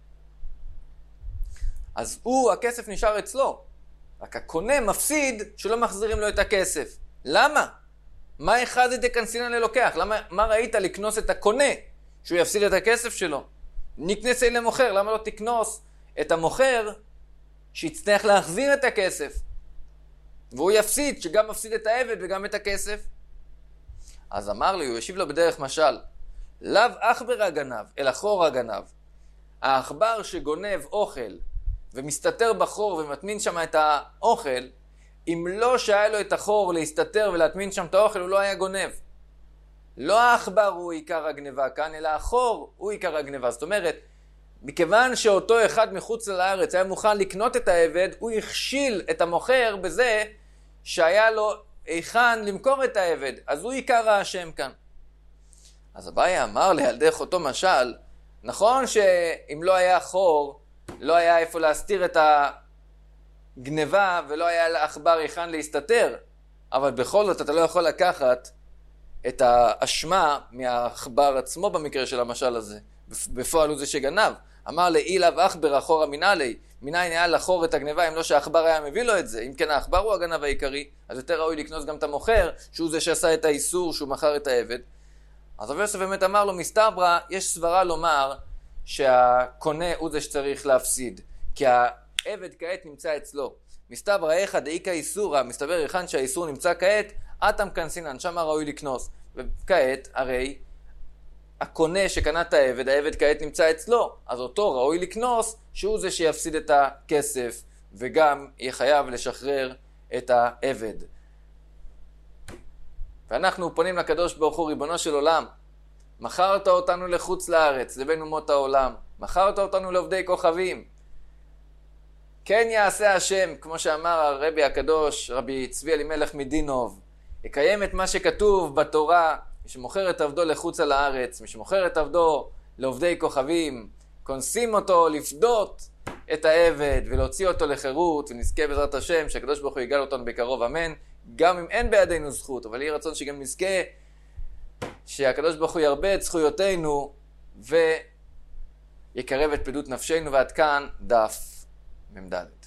אז הכסף נשאר אצלו. רק הקונה מפסיד שלא מחזירים לו את הכסף. למה? מה אחד דקנסינן ללוקח? מה ראית לקנוס את הקונה שהוא יפסיד את הכסף שלו? נקנס אל למוכר, למה לא תקנוס את המוכר שיצטרך להחזיר את הכסף? והוא יפסיד, שגם מפסיד את העבד וגם את הכסף. אז אמר לי, הוא ישיב לו בדרך משל, לאו עכבר הגנב, אלא חור הגנב. העכבר שגונב אוכל ומסתתר בחור ומטמין שם את האוכל, אם לא שהיה לו את החור להסתתר ולהטמין שם את האוכל, הוא לא היה גונב. לא העכבר הוא עיקר הגניבה כאן, אלא החור הוא עיקר הגניבה. זאת אומרת, מכיוון שאותו אחד מחוץ לארץ היה מוכן לקנות את העבד, הוא הכשיל את המוכר בזה שהיה לו היכן למכור את העבד. אז הוא עיקר האשם כאן. אז אביי אמר לילדך אותו משל, נכון שאם לא היה חור, לא היה איפה להסתיר את הגניבה ולא היה לעכבר היכן להסתתר, אבל בכל זאת אתה לא יכול לקחת את האשמה מהעכבר עצמו במקרה של המשל הזה. בפועל הוא זה שגנב. אמר לאילב עכבר אחורה מנהלי, מניין היה לחור את הגניבה אם לא שהעכבר היה מביא לו את זה. אם כן העכבר הוא הגנב העיקרי, אז יותר ראוי לקנוס גם את המוכר, שהוא זה שעשה את האיסור שהוא מכר את העבד. אז רבי יוסף באמת אמר לו, מסתברא, יש סברה לומר שהקונה הוא זה שצריך להפסיד, כי העבד כעת נמצא אצלו. מסתברא איכא דאיכא איסורא, מסתבר היכן שהאיסור נמצא כעת, אטם קנסינן, שם ראוי לקנוס. וכעת, הרי הקונה שקנה את העבד, העבד כעת נמצא אצלו, אז אותו ראוי לקנוס, שהוא זה שיפסיד את הכסף, וגם יהיה חייב לשחרר את העבד. ואנחנו פונים לקדוש ברוך הוא, ריבונו של עולם, מכרת אותנו לחוץ לארץ, לבין אומות העולם, מכרת אותנו לעובדי כוכבים. כן יעשה השם, כמו שאמר הרבי הקדוש, רבי צבי אלימלך מדינוב, יקיים את מה שכתוב בתורה, מי שמוכר את עבדו לחוץ על הארץ, מי שמוכר את עבדו לעובדי כוכבים, כונסים אותו לפדות את העבד ולהוציא אותו לחירות, ונזכה בעזרת השם שהקדוש ברוך הוא יגאל אותנו בקרוב, אמן. גם אם אין בידינו זכות, אבל יהיה רצון שגם נזכה שהקדוש ברוך הוא ירבה את זכויותינו ויקרב את פדות נפשנו. ועד כאן דף ממדל.